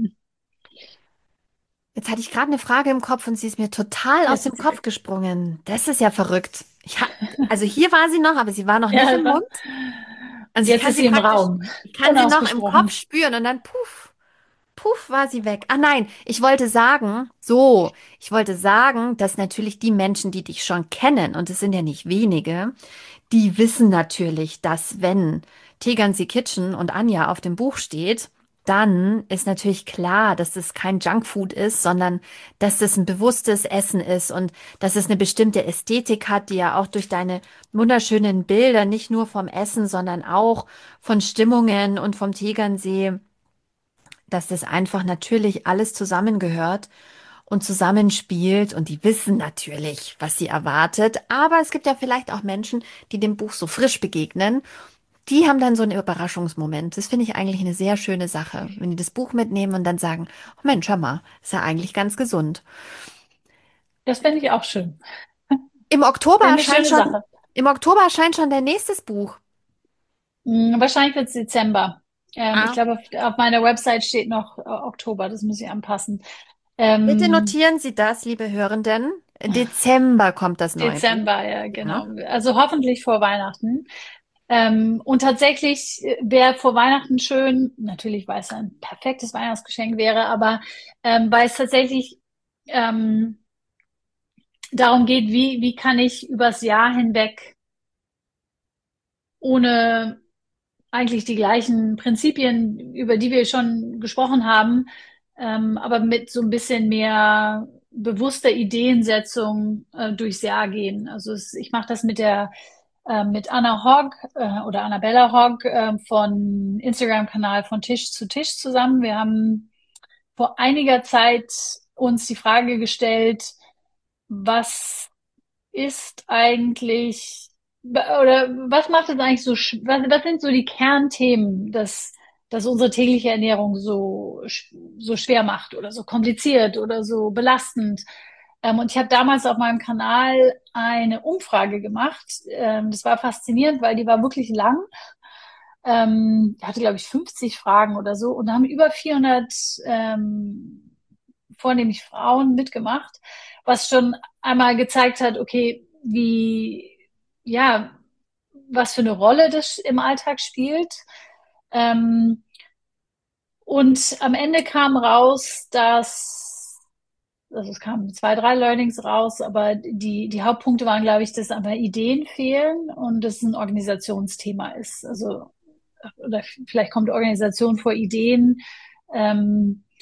Jetzt hatte ich gerade eine Frage im Kopf und sie ist mir total aus Jetzt dem ist sie Kopf weg. gesprungen. Das ist ja verrückt. Ich ha also hier war sie noch, aber sie war noch nicht Ja, im Mund. dann, Also ich jetzt kann ist sie sie im praktisch, Raum, ich kann sie noch im Kopf unausgesprochen. spüren und dann puff, puff war sie weg. Ah nein, ich wollte sagen, so, ich wollte sagen, dass natürlich die Menschen, die dich schon kennen, und es sind ja nicht wenige, die wissen natürlich, dass wenn Tegernsee Kitchen und Anja auf dem Buch steht, dann ist natürlich klar, dass es kein Junkfood ist, sondern dass es ein bewusstes Essen ist und dass es eine bestimmte Ästhetik hat, die ja auch durch deine wunderschönen Bilder, nicht nur vom Essen, sondern auch von Stimmungen und vom Tegernsee, dass das einfach natürlich alles zusammengehört und zusammenspielt und die wissen natürlich, was sie erwartet. Aber es gibt ja vielleicht auch Menschen, die dem Buch so frisch begegnen. Die haben dann so einen Überraschungsmoment. Das finde ich eigentlich eine sehr schöne Sache, wenn die das Buch mitnehmen und dann sagen, oh Mensch, schau mal, ist ja eigentlich ganz gesund. Das fände ich auch schön. Im Oktober Wäre eine erscheint schöne schon, Sache. im Oktober erscheint schon dein nächstes Buch. Hm, wahrscheinlich wird es Dezember. Ähm, ich Ah, glaube, auf, auf meiner Website steht noch äh, Oktober. Das muss ich anpassen. bitte Ähm, notieren Sie das, liebe Hörenden. Dezember kommt das neue Buch. Dezember, ja, Ja. genau. Also hoffentlich vor Weihnachten. Ähm, und tatsächlich wäre vor Weihnachten schön, natürlich, weil es ein perfektes Weihnachtsgeschenk wäre, aber ähm, weil es tatsächlich ähm, darum geht, wie, wie kann ich übers Jahr hinweg ohne eigentlich die gleichen Prinzipien, über die wir schon gesprochen haben, ähm, aber mit so ein bisschen mehr bewusster Ideensetzung äh, durchs Jahr gehen. Also es, ich mache das mit der äh, mit Anna Hogg äh, oder Annabella Hogg äh, von Instagram-Kanal von Tisch zu Tisch zusammen. Wir haben vor einiger Zeit uns die Frage gestellt, was ist eigentlich, oder was macht es eigentlich so, sch- was, was sind so die Kernthemen, dass, dass unsere tägliche Ernährung so, sch- so schwer macht oder so kompliziert oder so belastend? Ähm, und ich habe damals auf meinem Kanal eine Umfrage gemacht. Ähm, das war faszinierend, weil die war wirklich lang. Ähm, die hatte, glaube ich, fünfzig Fragen oder so. Und da haben über vierhundert ähm, vornehmlich Frauen mitgemacht, was schon einmal gezeigt hat, okay, wie, ja, was für eine Rolle das im Alltag spielt. Ähm, und am Ende kam raus, dass, also es kamen zwei, drei Learnings raus, aber die, die Hauptpunkte waren, glaube ich, dass einfach Ideen fehlen und dass es ein Organisationsthema ist. Also, oder vielleicht kommt Organisation vor Ideen. Ähm,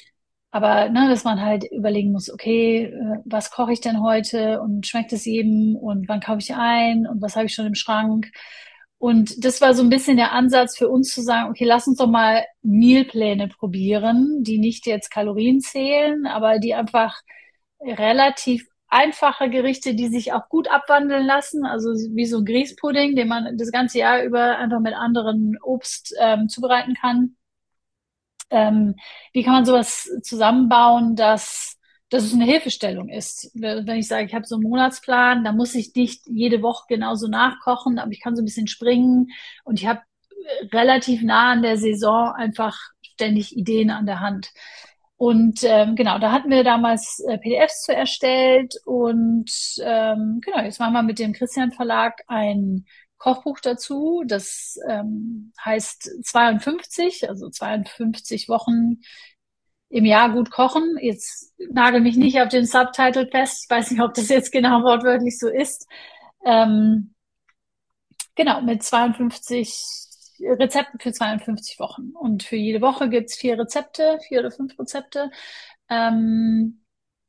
Aber ne, dass man halt überlegen muss, okay, äh, was koche ich denn heute und schmeckt es jedem und wann kaufe ich ein und was habe ich schon im Schrank? Und das war so ein bisschen der Ansatz für uns zu sagen, okay, lass uns doch mal Mealpläne probieren, die nicht jetzt Kalorien zählen, aber die einfach relativ einfache Gerichte, die sich auch gut abwandeln lassen, also wie so ein Grießpudding, den man das ganze Jahr über einfach mit anderen Obst ähm, zubereiten kann. Ähm, wie kann man sowas zusammenbauen, dass, dass es eine Hilfestellung ist? Wenn ich sage, ich habe so einen Monatsplan, dann muss ich nicht jede Woche genauso nachkochen, aber ich kann so ein bisschen springen und ich habe relativ nah an der Saison einfach ständig Ideen an der Hand. Und ähm, genau, da hatten wir damals äh, P D Fs zu erstellt und ähm, genau, jetzt machen wir mit dem Christian Verlag ein Kochbuch dazu. Das ähm, heißt zweiundfünfzig, also zweiundfünfzig Wochen im Jahr gut kochen. Jetzt nagel mich nicht auf den Subtitle fest. Ich weiß nicht, ob das jetzt genau wortwörtlich so ist. Ähm, genau, mit zweiundfünfzig Rezepten für zweiundfünfzig Wochen. Und für jede Woche gibt's vier Rezepte, vier oder fünf Rezepte. Ähm,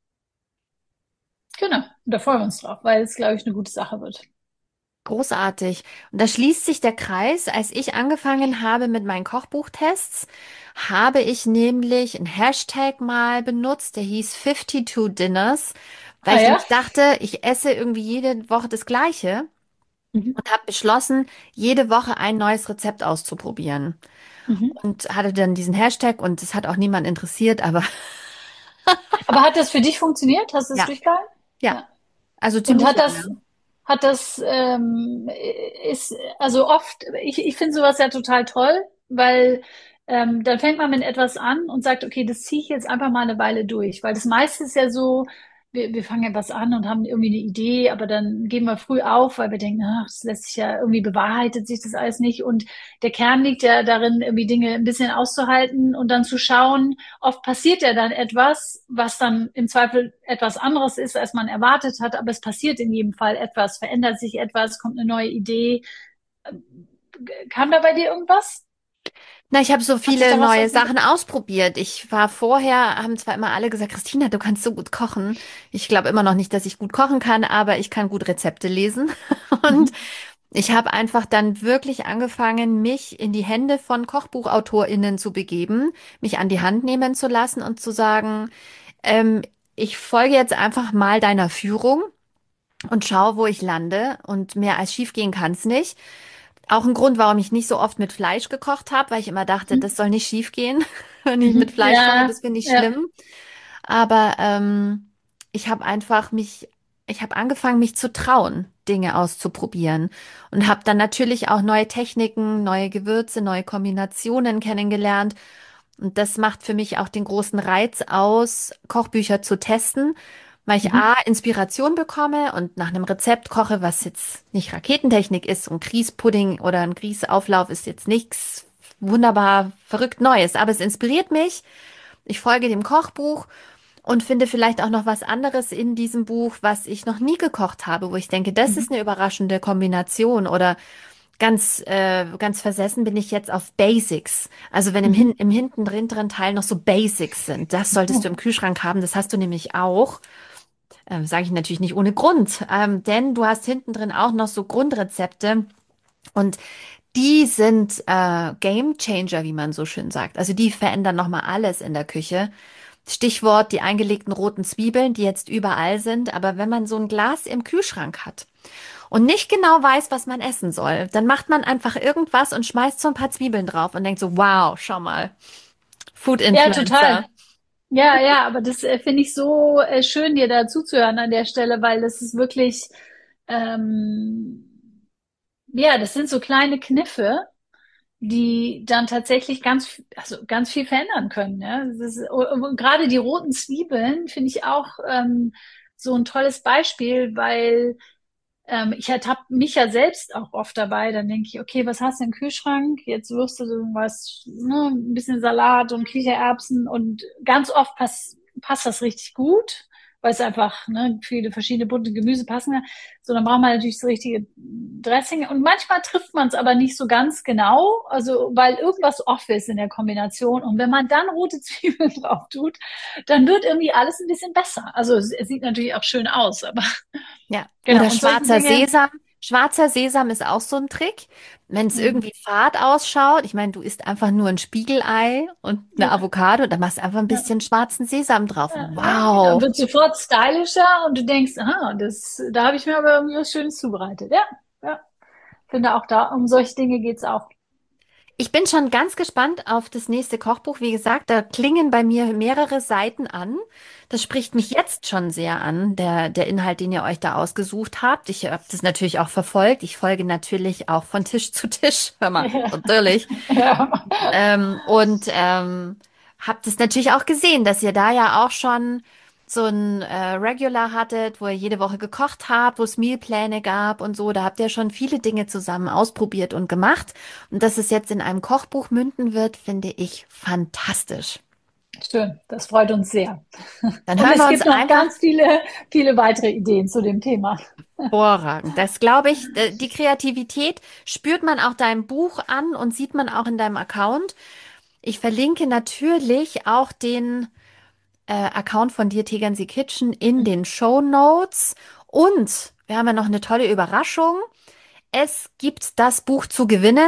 genau, und da freuen wir uns drauf, weil es, glaube ich, eine gute Sache wird. Großartig. Und da schließt sich der Kreis. Als ich angefangen habe mit meinen Kochbuchtests, habe ich nämlich einen Hashtag mal benutzt, der hieß zweiundfünfzig Dinners, weil Ah ich ja? nämlich dachte, ich esse irgendwie jede Woche das Gleiche Mhm. und habe beschlossen, jede Woche ein neues Rezept auszuprobieren. Mhm. Und hatte dann diesen Hashtag und es hat auch niemand interessiert, aber Aber hat das für dich funktioniert? Hast du es ja, durchgehalten? ja, Ja. also Und ziemlich hat das, lange. hat das, ähm, ist, also oft, ich, ich finde sowas ja total toll, weil ähm, dann fängt man mit etwas an und sagt, okay, das ziehe ich jetzt einfach mal eine Weile durch. Weil das meiste ist ja so, wir, wir fangen etwas an und haben irgendwie eine Idee, aber dann geben wir früh auf, weil wir denken, ach, das lässt sich ja irgendwie bewahrheitet sich das alles nicht. Und der Kern liegt ja darin, irgendwie Dinge ein bisschen auszuhalten und dann zu schauen, oft passiert ja dann etwas, was dann im Zweifel etwas anderes ist, als man erwartet hat, aber es passiert in jedem Fall etwas, verändert sich etwas, kommt eine neue Idee. Kam da bei dir irgendwas? Na, ich habe so Hat sich viele da was neue entwickelt? Sachen ausprobiert. Ich war vorher, haben zwar immer alle gesagt, Christina, du kannst so gut kochen. Ich glaube immer noch nicht, dass ich gut kochen kann, aber ich kann gut Rezepte lesen. Und Mhm. ich habe einfach dann wirklich angefangen, mich in die Hände von KochbuchautorInnen zu begeben, mich an die Hand nehmen zu lassen und zu sagen, ähm, ich folge jetzt einfach mal deiner Führung und schau, wo ich lande. Und mehr als schief gehen kann es nicht. Auch ein Grund, warum ich nicht so oft mit Fleisch gekocht habe, weil ich immer dachte, das soll nicht schief gehen, wenn ich mit Mhm. Fleisch koche, Ja, das finde ich ja. schlimm. Aber ähm, ich habe einfach mich, ich habe angefangen, mich zu trauen, Dinge auszuprobieren und habe dann natürlich auch neue Techniken, neue Gewürze, neue Kombinationen kennengelernt. Und das macht für mich auch den großen Reiz aus, Kochbücher zu testen, weil ich Mhm. A, Inspiration bekomme und nach einem Rezept koche, was jetzt nicht Raketentechnik ist. Und Grießpudding oder ein Grießauflauf ist jetzt nichts wunderbar verrückt Neues, aber es inspiriert mich. Ich folge dem Kochbuch und finde vielleicht auch noch was anderes in diesem Buch, was ich noch nie gekocht habe, wo ich denke, das ist Mhm. eine überraschende Kombination oder ganz, äh, ganz versessen bin ich jetzt auf Basics. Also wenn im, Hin Mhm. im hinten drin drin Teil noch so Basics sind, das solltest du im Kühlschrank haben. Das hast du nämlich auch. Ähm, sage ich natürlich nicht ohne Grund, ähm, denn du hast hinten drin auch noch so Grundrezepte und die sind äh, Game Changer, wie man so schön sagt. Also die verändern nochmal alles in der Küche. Stichwort die eingelegten roten Zwiebeln, die jetzt überall sind. Aber wenn man so ein Glas im Kühlschrank hat und nicht genau weiß, was man essen soll, dann macht man einfach irgendwas und schmeißt so ein paar Zwiebeln drauf und denkt so, wow, schau mal, Food Ja, Influencer. total. Ja, ja, aber das äh, finde ich so äh, schön, dir da zuzuhören an der Stelle, weil das ist wirklich, ähm, ja, das sind so kleine Kniffe, die dann tatsächlich ganz, also ganz viel verändern können. Ja? Das ist, und gerade die roten Zwiebeln finde ich auch ähm, so ein tolles Beispiel, weil ähm, ich ertappe mich ja selbst auch oft dabei. Dann denke ich, okay, was hast du im Kühlschrank? Jetzt wirst du was, ne, ein bisschen Salat und Kichererbsen und ganz oft pass, passt das richtig gut. weil es einfach, ne, viele verschiedene bunte Gemüse passen. So, dann braucht man natürlich das richtige Dressing. Und manchmal trifft man es aber nicht so ganz genau, also weil irgendwas off ist in der Kombination. Und wenn man dann rote Zwiebeln drauf tut, dann wird irgendwie alles ein bisschen besser. Also es, es sieht natürlich auch schön aus, aber Ja. genau. Oder Und solche schwarzer Dinge, Sesam. Schwarzer Sesam ist auch so ein Trick. Wenn es hm, irgendwie fad ausschaut, ich meine, du isst einfach nur ein Spiegelei und eine ja, Avocado, dann machst du einfach ein ja. bisschen schwarzen Sesam drauf. Ja, ja, genau. Wow. Wird sofort stylischer und du denkst, ah, das, da habe ich mir aber irgendwie was Schönes zubereitet. Ja, ja. Finde auch da, um solche Dinge geht's auch. Ich bin schon ganz gespannt auf das nächste Kochbuch. Wie gesagt, da klingen bei mir mehrere Seiten an. Das spricht mich jetzt schon sehr an, der, der Inhalt, den ihr euch da ausgesucht habt. Ich habe das natürlich auch verfolgt. Ich folge natürlich auch von Tisch zu Tisch. Hör mal, natürlich. Ja. Ähm, und ähm, habe das natürlich auch gesehen, dass ihr da ja auch schon so ein äh, Regular hattet, wo ihr jede Woche gekocht habt, wo es Mealpläne gab und so. Da habt ihr schon viele Dinge zusammen ausprobiert und gemacht. Und dass es jetzt in einem Kochbuch münden wird, finde ich fantastisch. Schön, das freut uns sehr. Dann Und hören es wir uns gibt noch einfach ganz viele, viele weitere Ideen zu dem Thema. hervorragend. Das glaube ich, äh, die Kreativität spürt man auch deinem Buch an und sieht man auch in deinem Account. Ich verlinke natürlich auch den äh, Account von dir, Tegernsee Kitchen, in den Show Notes. Und wir haben ja noch eine tolle Überraschung. Es gibt das Buch zu gewinnen.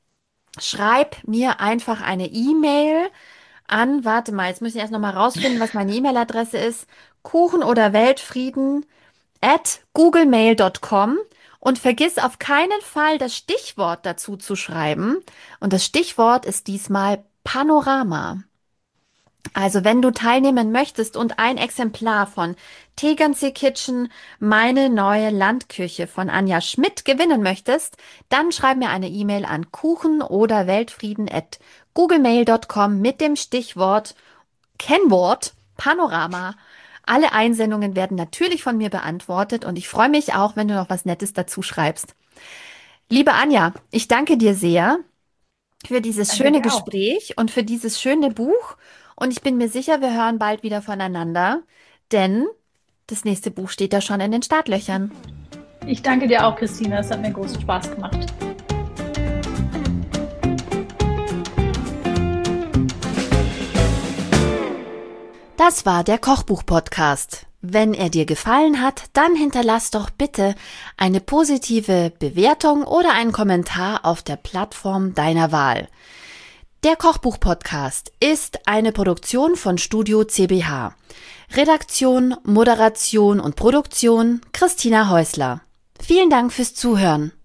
Schreib mir einfach eine E-Mail an. Warte mal, jetzt muss ich erst noch mal rausfinden, was meine E-Mail-Adresse ist. Kuchen oder Weltfrieden at googlemail Punkt com und vergiss auf keinen Fall das Stichwort dazu zu schreiben. Und das Stichwort ist diesmal Panorama. Also wenn du teilnehmen möchtest und ein Exemplar von Tegernsee Kitchen, meine neue Landküche von Anja Schmidt gewinnen möchtest, dann schreib mir eine E-Mail an kuchen oder weltfrieden at googlemail Punkt com mit dem Stichwort, Kennwort Panorama. Alle Einsendungen werden natürlich von mir beantwortet und ich freue mich auch, wenn du noch was Nettes dazu schreibst. Liebe Anja, ich danke dir sehr für dieses Danke schöne dir auch. Gespräch und für dieses schöne Buch. Und ich bin mir sicher, wir hören bald wieder voneinander, denn das nächste Buch steht da schon in den Startlöchern. Ich danke dir auch, Christina. Es hat mir großen Spaß gemacht. Das war der Kochbuch-Podcast. Wenn er dir gefallen hat, dann hinterlass doch bitte eine positive Bewertung oder einen Kommentar auf der Plattform deiner Wahl. Der Kochbuch-Podcast ist eine Produktion von Studio C B H. Redaktion, Moderation und Produktion Christina Häusler. Vielen Dank fürs Zuhören.